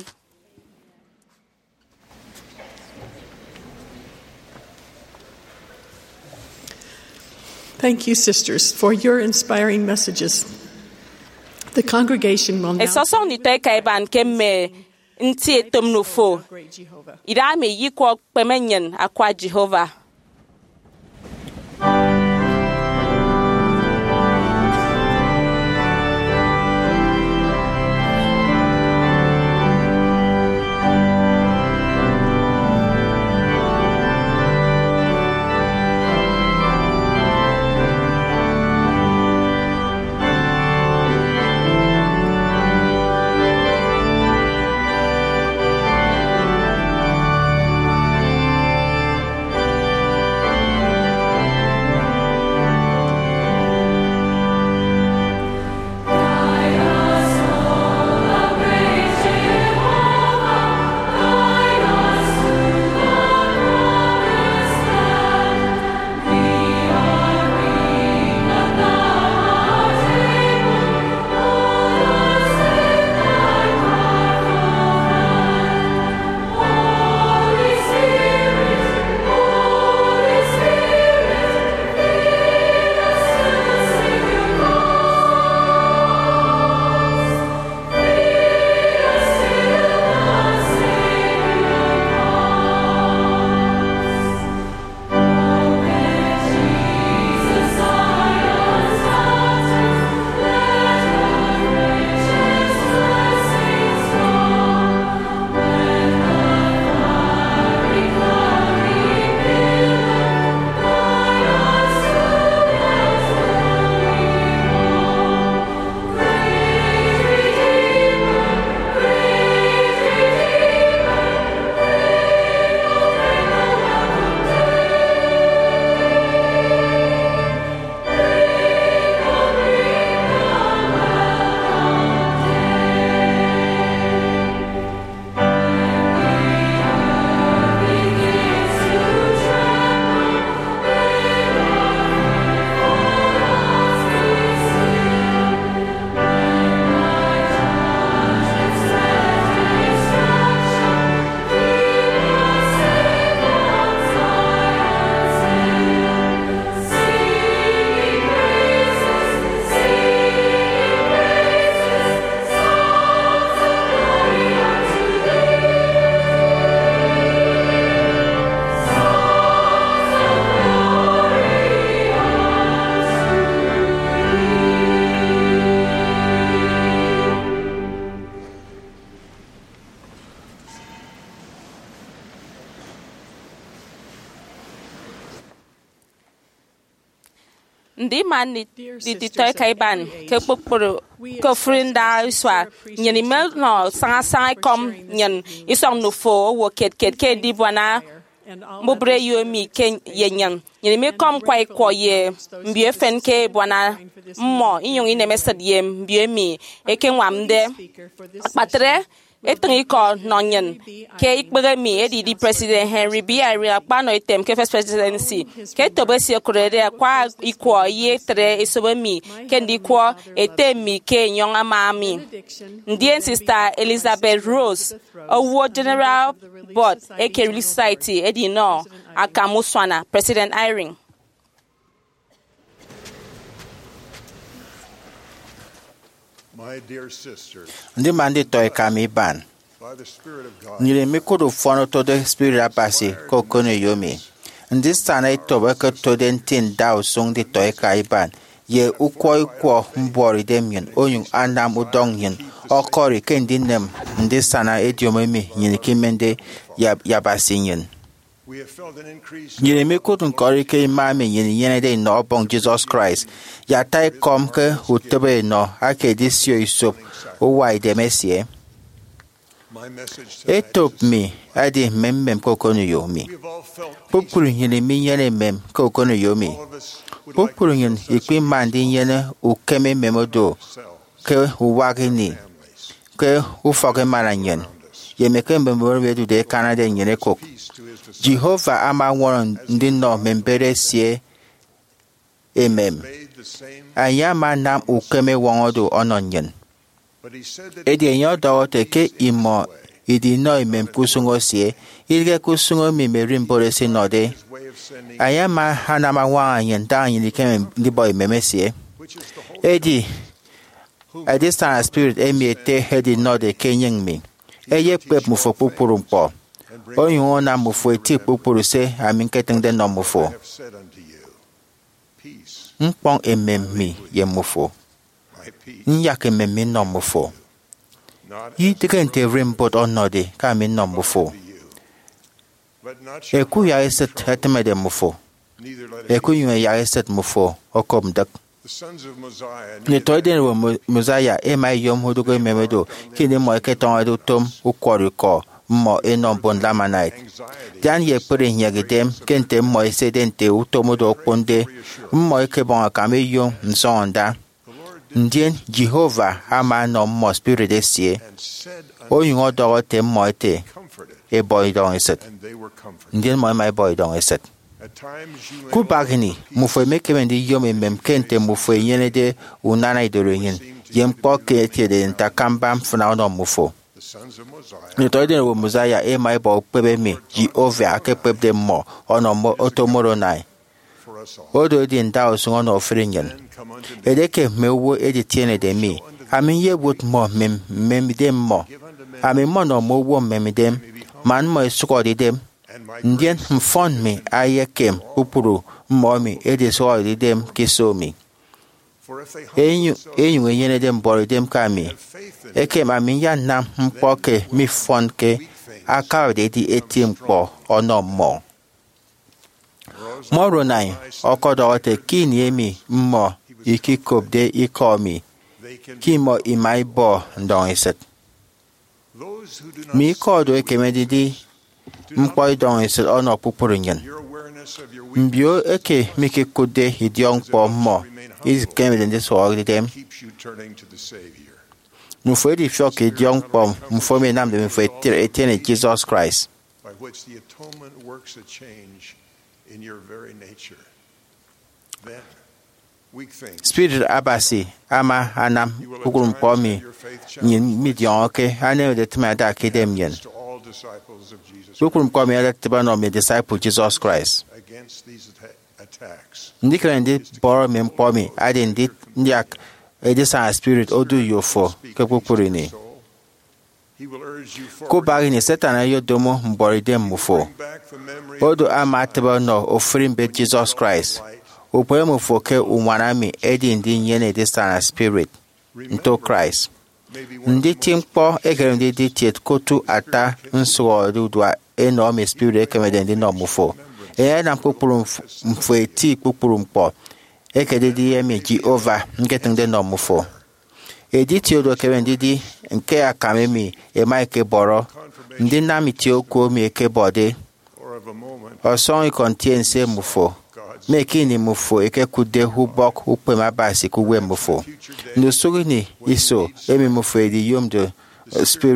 Thank you, sisters, for your inspiring messages. The congregation will now Eso song ni te kai ban ke me nti etom no fo. great Jehovah. Ida me yiko pemenyen akwa Jehovah. Ndi man ni di di toy kai ban ke pupuru ko frinda iswa nyani mel no sanga sanga kom nyan isong no fo wo ket ket ke di bwana mubre yo mi ken yenyan nyani me kom kwai ko ye mbie fen ke bwana mo inyong ine mesad ye mbie mi e ken wamde patre etriko nonyen ke ikpere mi edi President Henry B. Ari akpano item ke first presidency ke tobesi okurere kwa ikwo ye tre esobe mi ke ndikwo etemi ke nyonga mami ndien sister Elizabeth Rose owo General Board eke Relief Society edi no akamuswana President Irene. My dear sisters, ndị ma ndị tọị ka m iban by the Spirit of God, nyere mikodo fọnụ todo spirit abasi kokono yomi ndị sana itobe ke tode ntin da usung ndị tọị ka iban ye ukwo ikwo mbori demien oyun anam udong yin okori ke ndị nem ndị sana ediomemi nyere kimende yabasi yin we have felt an increase nyere mikodo nkori ke imami nyere nyere de no obong Jesus Christ ya tai kom ke utebe no ake disio isop uwa idemesie. my message today. Etop mi adi memmem kokono yomi. We've all felt Popuru nyene mi yene mem kokono yomi. all of us would like Popuru nyen to ikwi mandi yene ukeme memodo ourselves, ke uwagi ni families, ke ufoke mara nyen. Yemeke memoro wedu de Canada nyene kok. peace to his disciples, Jehovah ama wono ndi no membere sie emem. made the same, Ayama nam ukeme wongodo ononyen. but he said that Edi enyo dawote ke imo idi no imem kusungo sie. Ilge kusungo mi merimbore si node. his way of sending, Ayama hanama wanyen da yin keme ndi boy memesie. which is the whole Edi at this time spirit emi ete hedi no de kenyeng mi. Eye pep mufo pupuru mpo. and bring Oyun ona mufo eti pupuru se amin keteng de no I mufo. have said unto you, peace, Mpong emem mi ye mufo. my peace, Nyak emem mi no mufo. not Yi as the teke nte world rimbot onode ka mi no gives mufo. unto you. Let not your Eku ya heart be eset troubled, heteme de mufo. neither let it Eku be. yun ya eset mufo okom dak. The sons of Mosiah Ni neither toy den wo muzaya e mai yom hudugo memedo kini mo ke ton edu tom ukori ko mo enon bon lamanite. anxiety, Dan ye pere nyagidem kente mo ese dente utomodo konde mo ke bon kame yom nsonda. the Lord did Ndien Jehovah ama no mo spirit esie. and said unto Oyun odo te mo te comforted, e boy don eset. and they were comforted. Ndien mo mai boy don eset. At times you may Kubagini long for peace, mufo meke mendi yom mem kente mufo yene de unana idoroyin. Yem po ke te de ntakamba mfuna no mufo. the sons of Mosiah Ni toy den wo muzaya e mai bo pebe mi Jehovah ake pebe de mo ono mo otomoro nai. for us all. Odo di nda osungo no frinyen. Then come unto me, Edeke mewo edi tiene de mi. Amin ye wot mo mem mem dem mo. give unto men, Amin mo no mo wo mem dem. Man mo suko di dem. and my Ndien grace mfon mi aye kem upuru mo mi edi so di dem kiso mi. for if they humble Enyu themselves enyu yene dem bori dem ka mi. and faith in me, Eke amin ya nam mpo ke mi fon ke aka de di eti mpo ono mo. rose Moro nai okodo te kini emi mo ikikob de ikomi. they can Ki mo imai bo ndon iset. those who do not Mi kodo ekemedidi do not mpo idon iset ono pupuru nyen. your awareness of your weakness Mbio eke miki kude idiong po mo. Is kemede ndi so ogdi dem. keeps you turning to the Savior. Mufo edi fioke idiong po mufo me nam de mufo etiene Jesus Christ. by which the atonement works a change in your very nature. Then, weak things, Spirit abasi ama anam you will pukuru at mpo times mi. have your faith Nyen challenged mi diong oke ane de tme da kedem yen. to all disciples of Jesus Pukuru mpo mi ada tiba no mi disciple Jesus Christ. against these atta- attacks. Ndị kere ndị bọrọ mi mkpọ mi adị ndị ndị ak edisa spirit odu yofo ke pupuru ni. Soul, he will urge you forward, Kubagi ni setan ayo domo mboride mufo. bring back the memory Odo ama teba no ofirin be Jesus Christ. Upore mufo ke umwanami edi ndị nyene edisa na spirit nto Christ. maybe one Ndị ti mkpọ ekere ndị dị tiet kotu ata nsuo dudwa eno mi spirit ekemede ndị no mufo. Eya na pupuru mfo eti pupuru mkpọ. Ekede di emi Jehovah nkete ndị no mufo. Edi ti odo kere ndị di nke akamemi ema eke bọrọ. Ndị nami ti okwu mi eke bọde. or of a moment Ọsọ ikontie nse mufo. God's Meki ni mufo eke kude hubok ukpe mabasi kuwe mufo. Nusuri ni iso emi mufo edi yom de uh, spirit.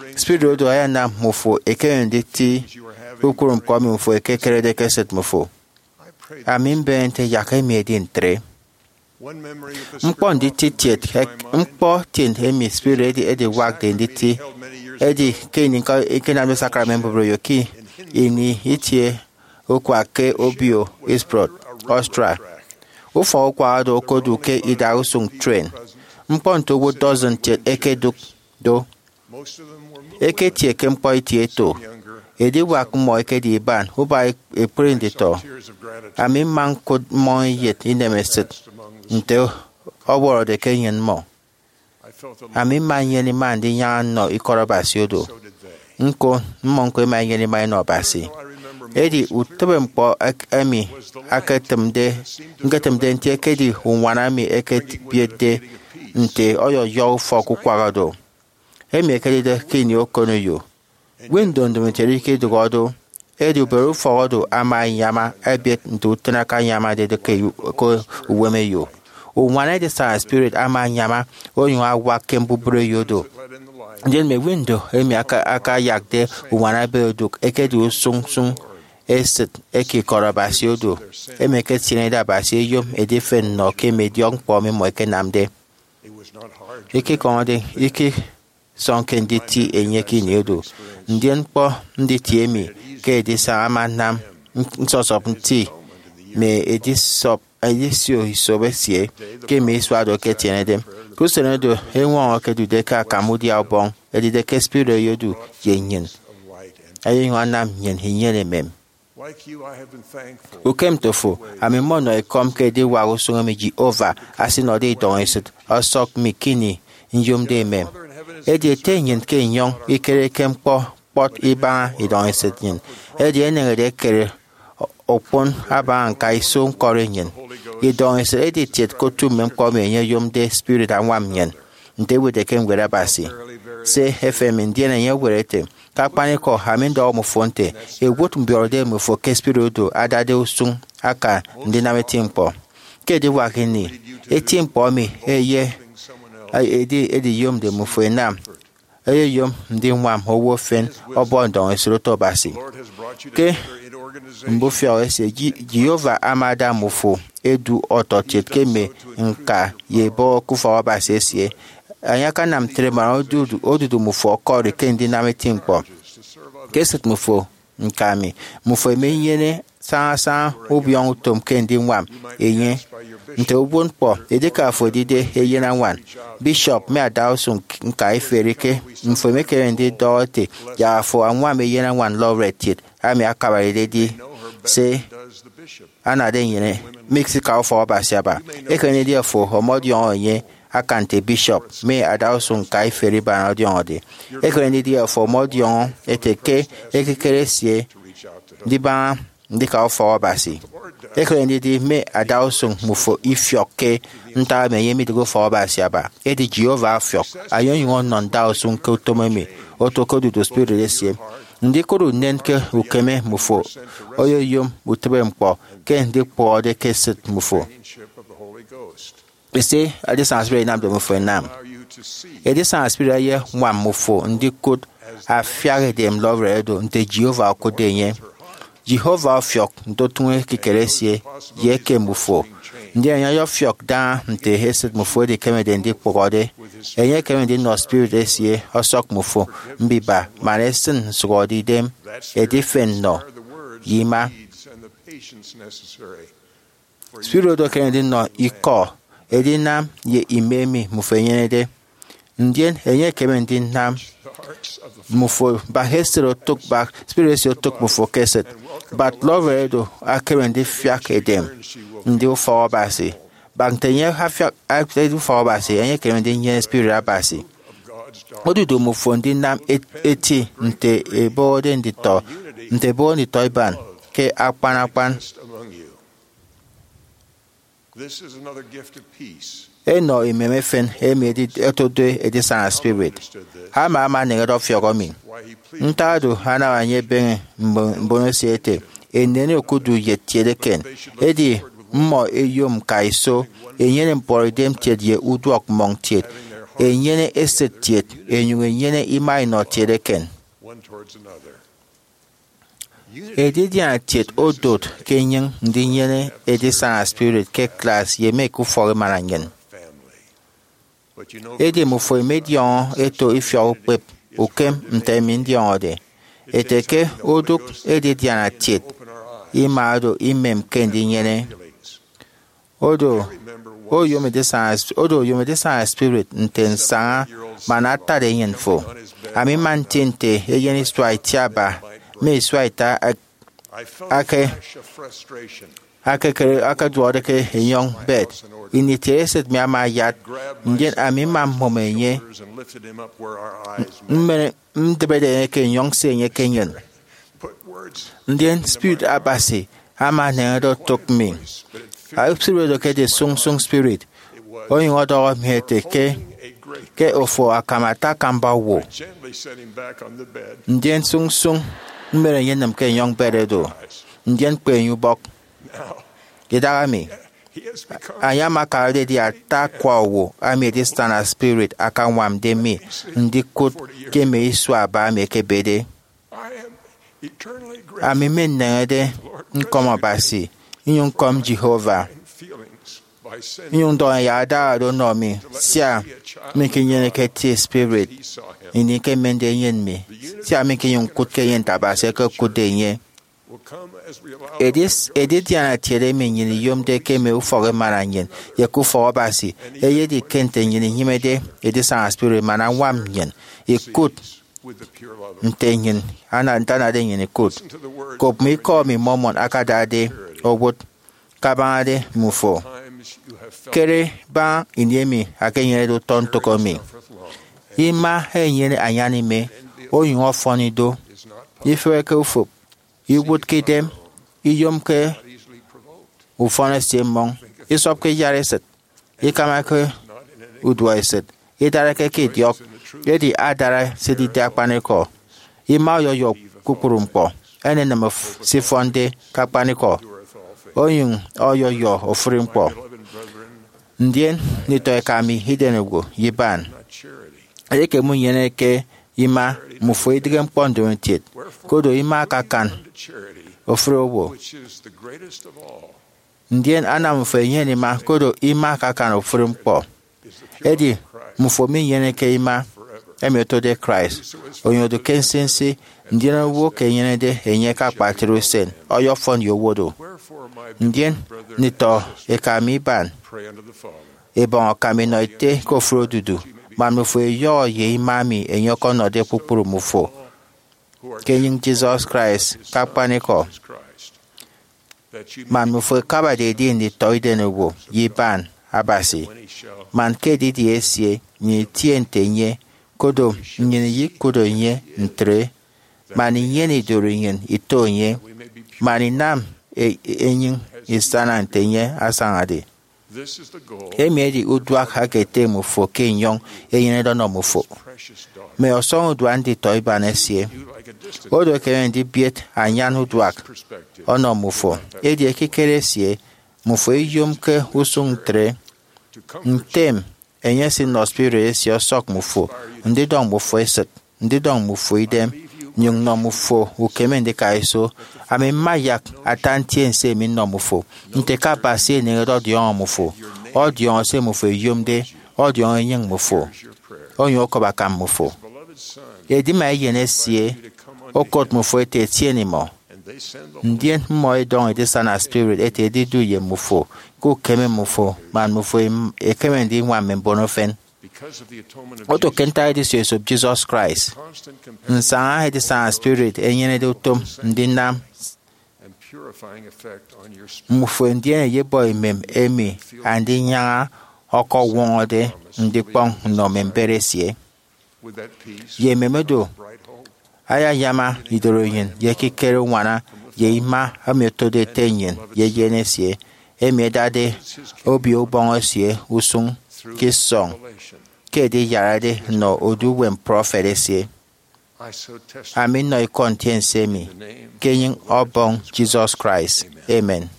Spirit do aya na mufo eke ndi ti ukuru mkomi mufo eke kere de keset mufo. Amin bente yake miedin tre. Mpo ndi ti tiet mpo tin hemi spirit edi edi wak de ndi ti edi keni ka eke na sacrament bro yoki ini itie okwa ke obio isprot ostra. Ufo okwa ado okodu ke ida usung train. Mpo ntogo dozen tiet eke duk do. Eke tie ke mpo itie to. Edi wak mo eke di ban. Uba e prin di to. Ami man kud mo yet inemesit. Nte oboro de ke yen mo. Ami man yeni man di yan no ikorobasi odo. Nko mmonko ma yeni man no basi. Edi utebe mpo emi aketem de ngetem de ntie ke di unwana mi eke biede nte oyo yo fo kukwagado. Emi eke de kini okono yo. Window ndo meteri ke dogodo. Edi uberu fogodo ama yama ebet ntu tenaka yama de de ke ko uweme yo. Unwana de sa spirit ama yama onyo awa kembu bro yodo. Then me window emi aka aka yakde unwana be do eke du sung sung eset eke korabasi odo. Emi ke tineda basi yom edifen no ke medion po me mo eke namde. Eke konde eke son kenditi enye ki nedo. Ndien po nditi emi ke edisa ama nam nsosop nti me edisop edisio isobesie ke me swado ke tienede. Kusenedo enwa oke du deka kamudi albon edide ke spiro yodu yenyen. Ayi wanam yen hinyele mem. Ukem tofu ami mono e kom ke de wa usunga mi Jehovah asino de don esit osok mikini njom de mem. Edi tenyen ke nyon ikere kempo pot iba idon esit yin. Edi enenge de kere opon aba nka iso nkore yin. Idon esit edi tiet kotu mem kome nye yom de spirit anwam yin. Nte wede kem gwere basi. Se F M ndiene nye werete. Kakpani ko hamindo mo fonte e wotum biorde mo fo ke spirito adade usung aka ndi na metimpo ke de wakini e timpo mi e ye edi edi yom de mo fo enam e yom ndi nwam owo fen obondo esroto basi ke mbofia ese Jehova amada mo fo edu ototit ke me nka ye bo ku fo basi esie anyaka nam trema odudu odudu mufo kori kendi na metimpo keset mufo nkami mufo menyene sa sa obion tom kendi nwam enye nte obon po edeka afodide eyena wan bishop me adausun nka iferike mufo mekendi dote ya afo anwam eyena wan laureate ami akabare di se anade nyene mexico ofo basiaba ekene di afo homodion onye akante bishop me adausun kai feriba na dion de ekrendi dia for modion eteke ekekeresie diba ndika ofo basi ekrendi di me adausun mufo ifyoke nta me yemi de go for basi aba e di Jehovah fyok ayon yon non dausun ko tomeme otokodu do spirit esie ndikuru nenke ukeme mufo oyo yom utebe mpo ke ndikpo de keset mufo. Ese adi sanspire nam de mufo nam. Edi sanspire ye wa mufo ndi kod afiare dem love do nte Jehovah kodenye. Jehovah fiok ndo tunwe kikeresie ye ke mufo. Ndi anya yo fiok da nte heset mufo de keme de ndi pogode. Enye keme de no spirit esie osok mufo mbiba manesin sugodi dem edi fen no yima. Spirit do keme de no iko edina ye imemi mufenyede ndien enye kemendi nam mufo bahestro tok back spiritio tok mufo keset but love do akemendi fiak edem ndi ufo basi bantenye hafiak aktedu fo basi enye kemendi nye spirit abasi odudo mufo ndi nam eti nte ebo de ndito nte bo ni toiban ke akpanapan. This is another gift of peace. Eno imemefen emedi etode edisa spirit. Ha ma ma ne do fiogomi. Ntado hana anye ben mbono siete. Enene okudu yetiedeken. Edi mmo eyom kaiso enyene mporidem tiedie uduok mongtiet. enyene esetiet enyung enyene imai no tiedeken one towards another. edidia tiet odot kenyeng ndinyene edisa spirit ke class yeme ku for marangen Family. But you know, edi mu fo medion eto ifyo pep okem mtemindion ode eteke oduk edidia tiet open our eyes, imado imem kendinyene feelings. odo Remember o once yome desa odo yome desa spirit ntensa manata de yenfo ami mantinte eyeni swaitiaba me swaita I felt a Okay. flash of frustration. aka kere aka duode ke young bed initereset mi ama yat Grabbed my ndien son ami by mam his homenye shoulders and lifted him up where our eyes met. mmere mdebede ke young senye kenyen Put words ndien spirit abasi ama nedo tok me voice, but it filled a spirit ke de sung sung spirit it was oyin odo miete ke holding a great ke ofo akamata kamba wo gently set him back on the bed. ndien sung sung mmere yenam ke young bed do Eyes. ndien kwenyu bok Now gedagami he has become anyama kalde di ata kwa wo ami di stana spirit aka wam de mi ndi kut ke me isu aba me ke bede I am eternally grateful ami men nede nkomo basi inyun kom Jehovah in feelings by sending inyun don ya da do no mi sia me ke nyene ke ti spirit he saw him ini ke men de yen mi sia me ke yun kut ke yen tabase ke kut de yen will come as we allow edis edit yana tiere me nyini yom de ke me ufore maranyen ye ku fo basi e ye di kente nyini himede edis an spirit mana wam nyen e kut with the pure love of ntenyin ana ntana de nyini kut listen to the words ko mi ko mi momon akada de obut kabade mufo times you have felt kere ba inyemi akenye do tonto ko mi suffereth long ima he nyene anyani me oyun ofoni do is not ife ke ufo iwut ke dem iyom ke easily provoked, ufone simon isop ke yareset ikama ke not in any udwaiset idara ke ke diok edi adara sidi diakpane ko ima yo yo kukurumpo ene na sifonde kapane ko doeth all things. oyun oyo yo ofurimpo Beloved brethren, ndien nito ekami hidenugo yiban not charity. eke munyene ke ima mufo idige mpondo ntit kodo ima kakan Unto charity, ofrowo which is the greatest of all, ndien ana mufo nyene ma kodo ima kakan ofurimpo is the pure edi love of Christ mufo mi nyene ke ima forever. emioto de Christ onyodo kensensi ndien wo ke nyene de enye ka patru sen oyo fon yo wodo Wherefore, my ndien beloved brother nito and sister, ekami ban pray unto the Father, ebon kami no ite ko fro dudu man mufo yo ye imami enyoko no de pupuru mufo who are kenyin Jesus Christ kapane ko Jesus Christ, that you may, man mufo kaba de di ni toide no wo yiban abasi when he shall man ke di di esie ni tiente nye kodo nyini yi kodo nye ntre mani nyeni duru nyen ito nye we may be pure. mani nam e- enyin istana ntenye asangade This is the goal, emi di udwak hakete mufo kenyong enyene dono mufo precious daughter. me osong udwan di toiba nesie You like a distant odo keren di biet anyan udwak perspective. ono mufo edi ekikere sie mufo iyom ke usung tre To comfort ntem enye si no spirit esi osok mufo ndi dong mufo eset ndi dong mufo idem nyung no mufo ukeme ndi kaiso ame mayak atantien se mi no mufo nte ka pasi ni do dion mufo o dion se mufo yom de o dion nyeng mufo your prayer. onyo ko bakam mufo Beloved son, edi ma yene sie you to come unto okot him, mufo ete tieni mo and they send the ndien mo edon ede sana spirit ete edi du ye mufo ku keme mufo man mufo em- ekeme ndi nwa membono fen because of the atonement of oto Jesus, kenta edi so of Jesus Christ constant compassion nsa edi sana spirit enyene de utom ndi nam and purifying effect on your spirit. mufo ndien ye boy mem emi andi nya oko wonde ndi pon no membere sie With that peace, ye memedo bright hope, aya yama idoro yin ye kikere wana ye ima amioto de tenyin ye yene sie emi dade obi obon sie usung through kisong revelation, kedi yarade no odu wem prophet sie I so testify amin no kontien semi in the name kenyin obon Jesus Christ amen.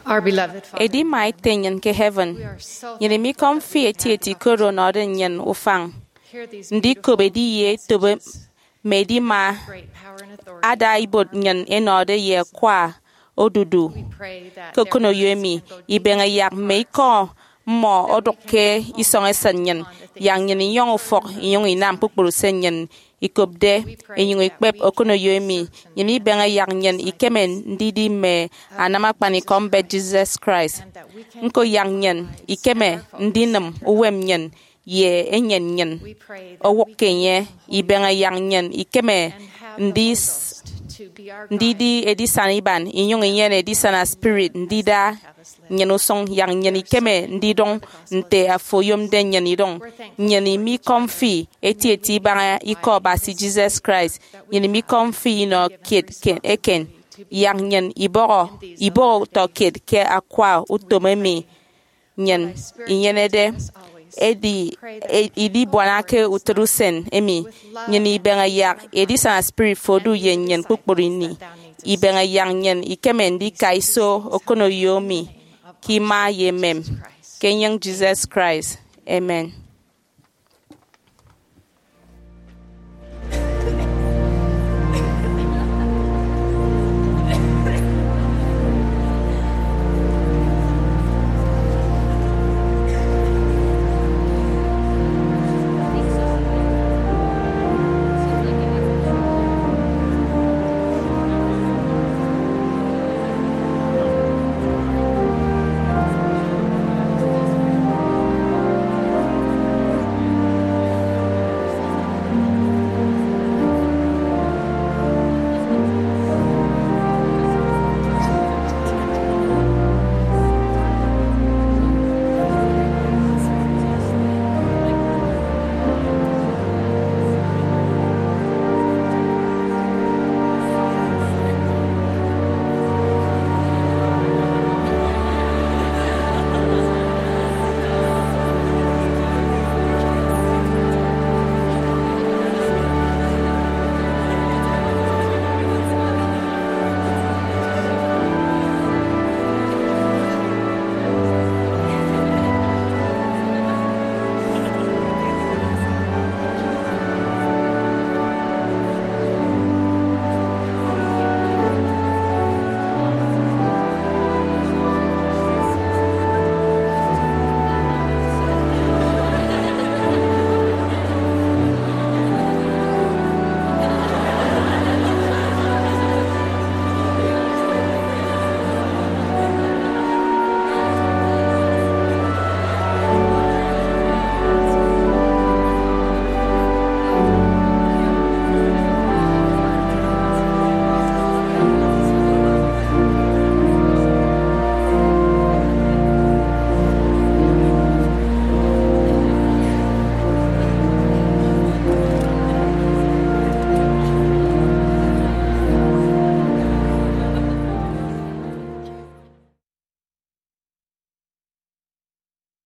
Our beloved Father, edi mai tenyen ke heaven we are so yin mi kom fi eti eti koro no den yin ufang hear these ndi beautiful ko be di ye to be me di ma great power and authority. ada ibot yin eno de ye kwa odudu We pray that ko their kono words yemi can go deep ibenga into yak our me hearts. ko mo odoke isong esanyen yang yin yong fok yong inam pukpuru senyen ikobde enyung ikpep okono yemi yemi benga yak nyen ikemen ndidi me anama pani kombe Jesus Christ And that we can nko yang nyen ikeme ndinam uwem nyen ye enyen nyen we pray that o we can wokenye ibenga yang nyen ikeme and have the Holy ndis Ghost to be our guide. ndidi edisan iban inyong yen edisana spirit ndida nyenu song yang nyeni keme ndidong nte afoyom den nyeni dong nyeni mi comfy eti eti banga iko basi Jesus Christ nyeni mi comfy no kid ken eken yang nyen iboro iboro to kid ke akwa utomemi nyen inyenede edi idi bwanake utrusen emi nyeni benga yak edisana spirit fodu yen nyen kukburini ibenga yang nyen ikemendi kaiso okono yomi Kima Yemem, Kenyang Jesus Christ. Amen.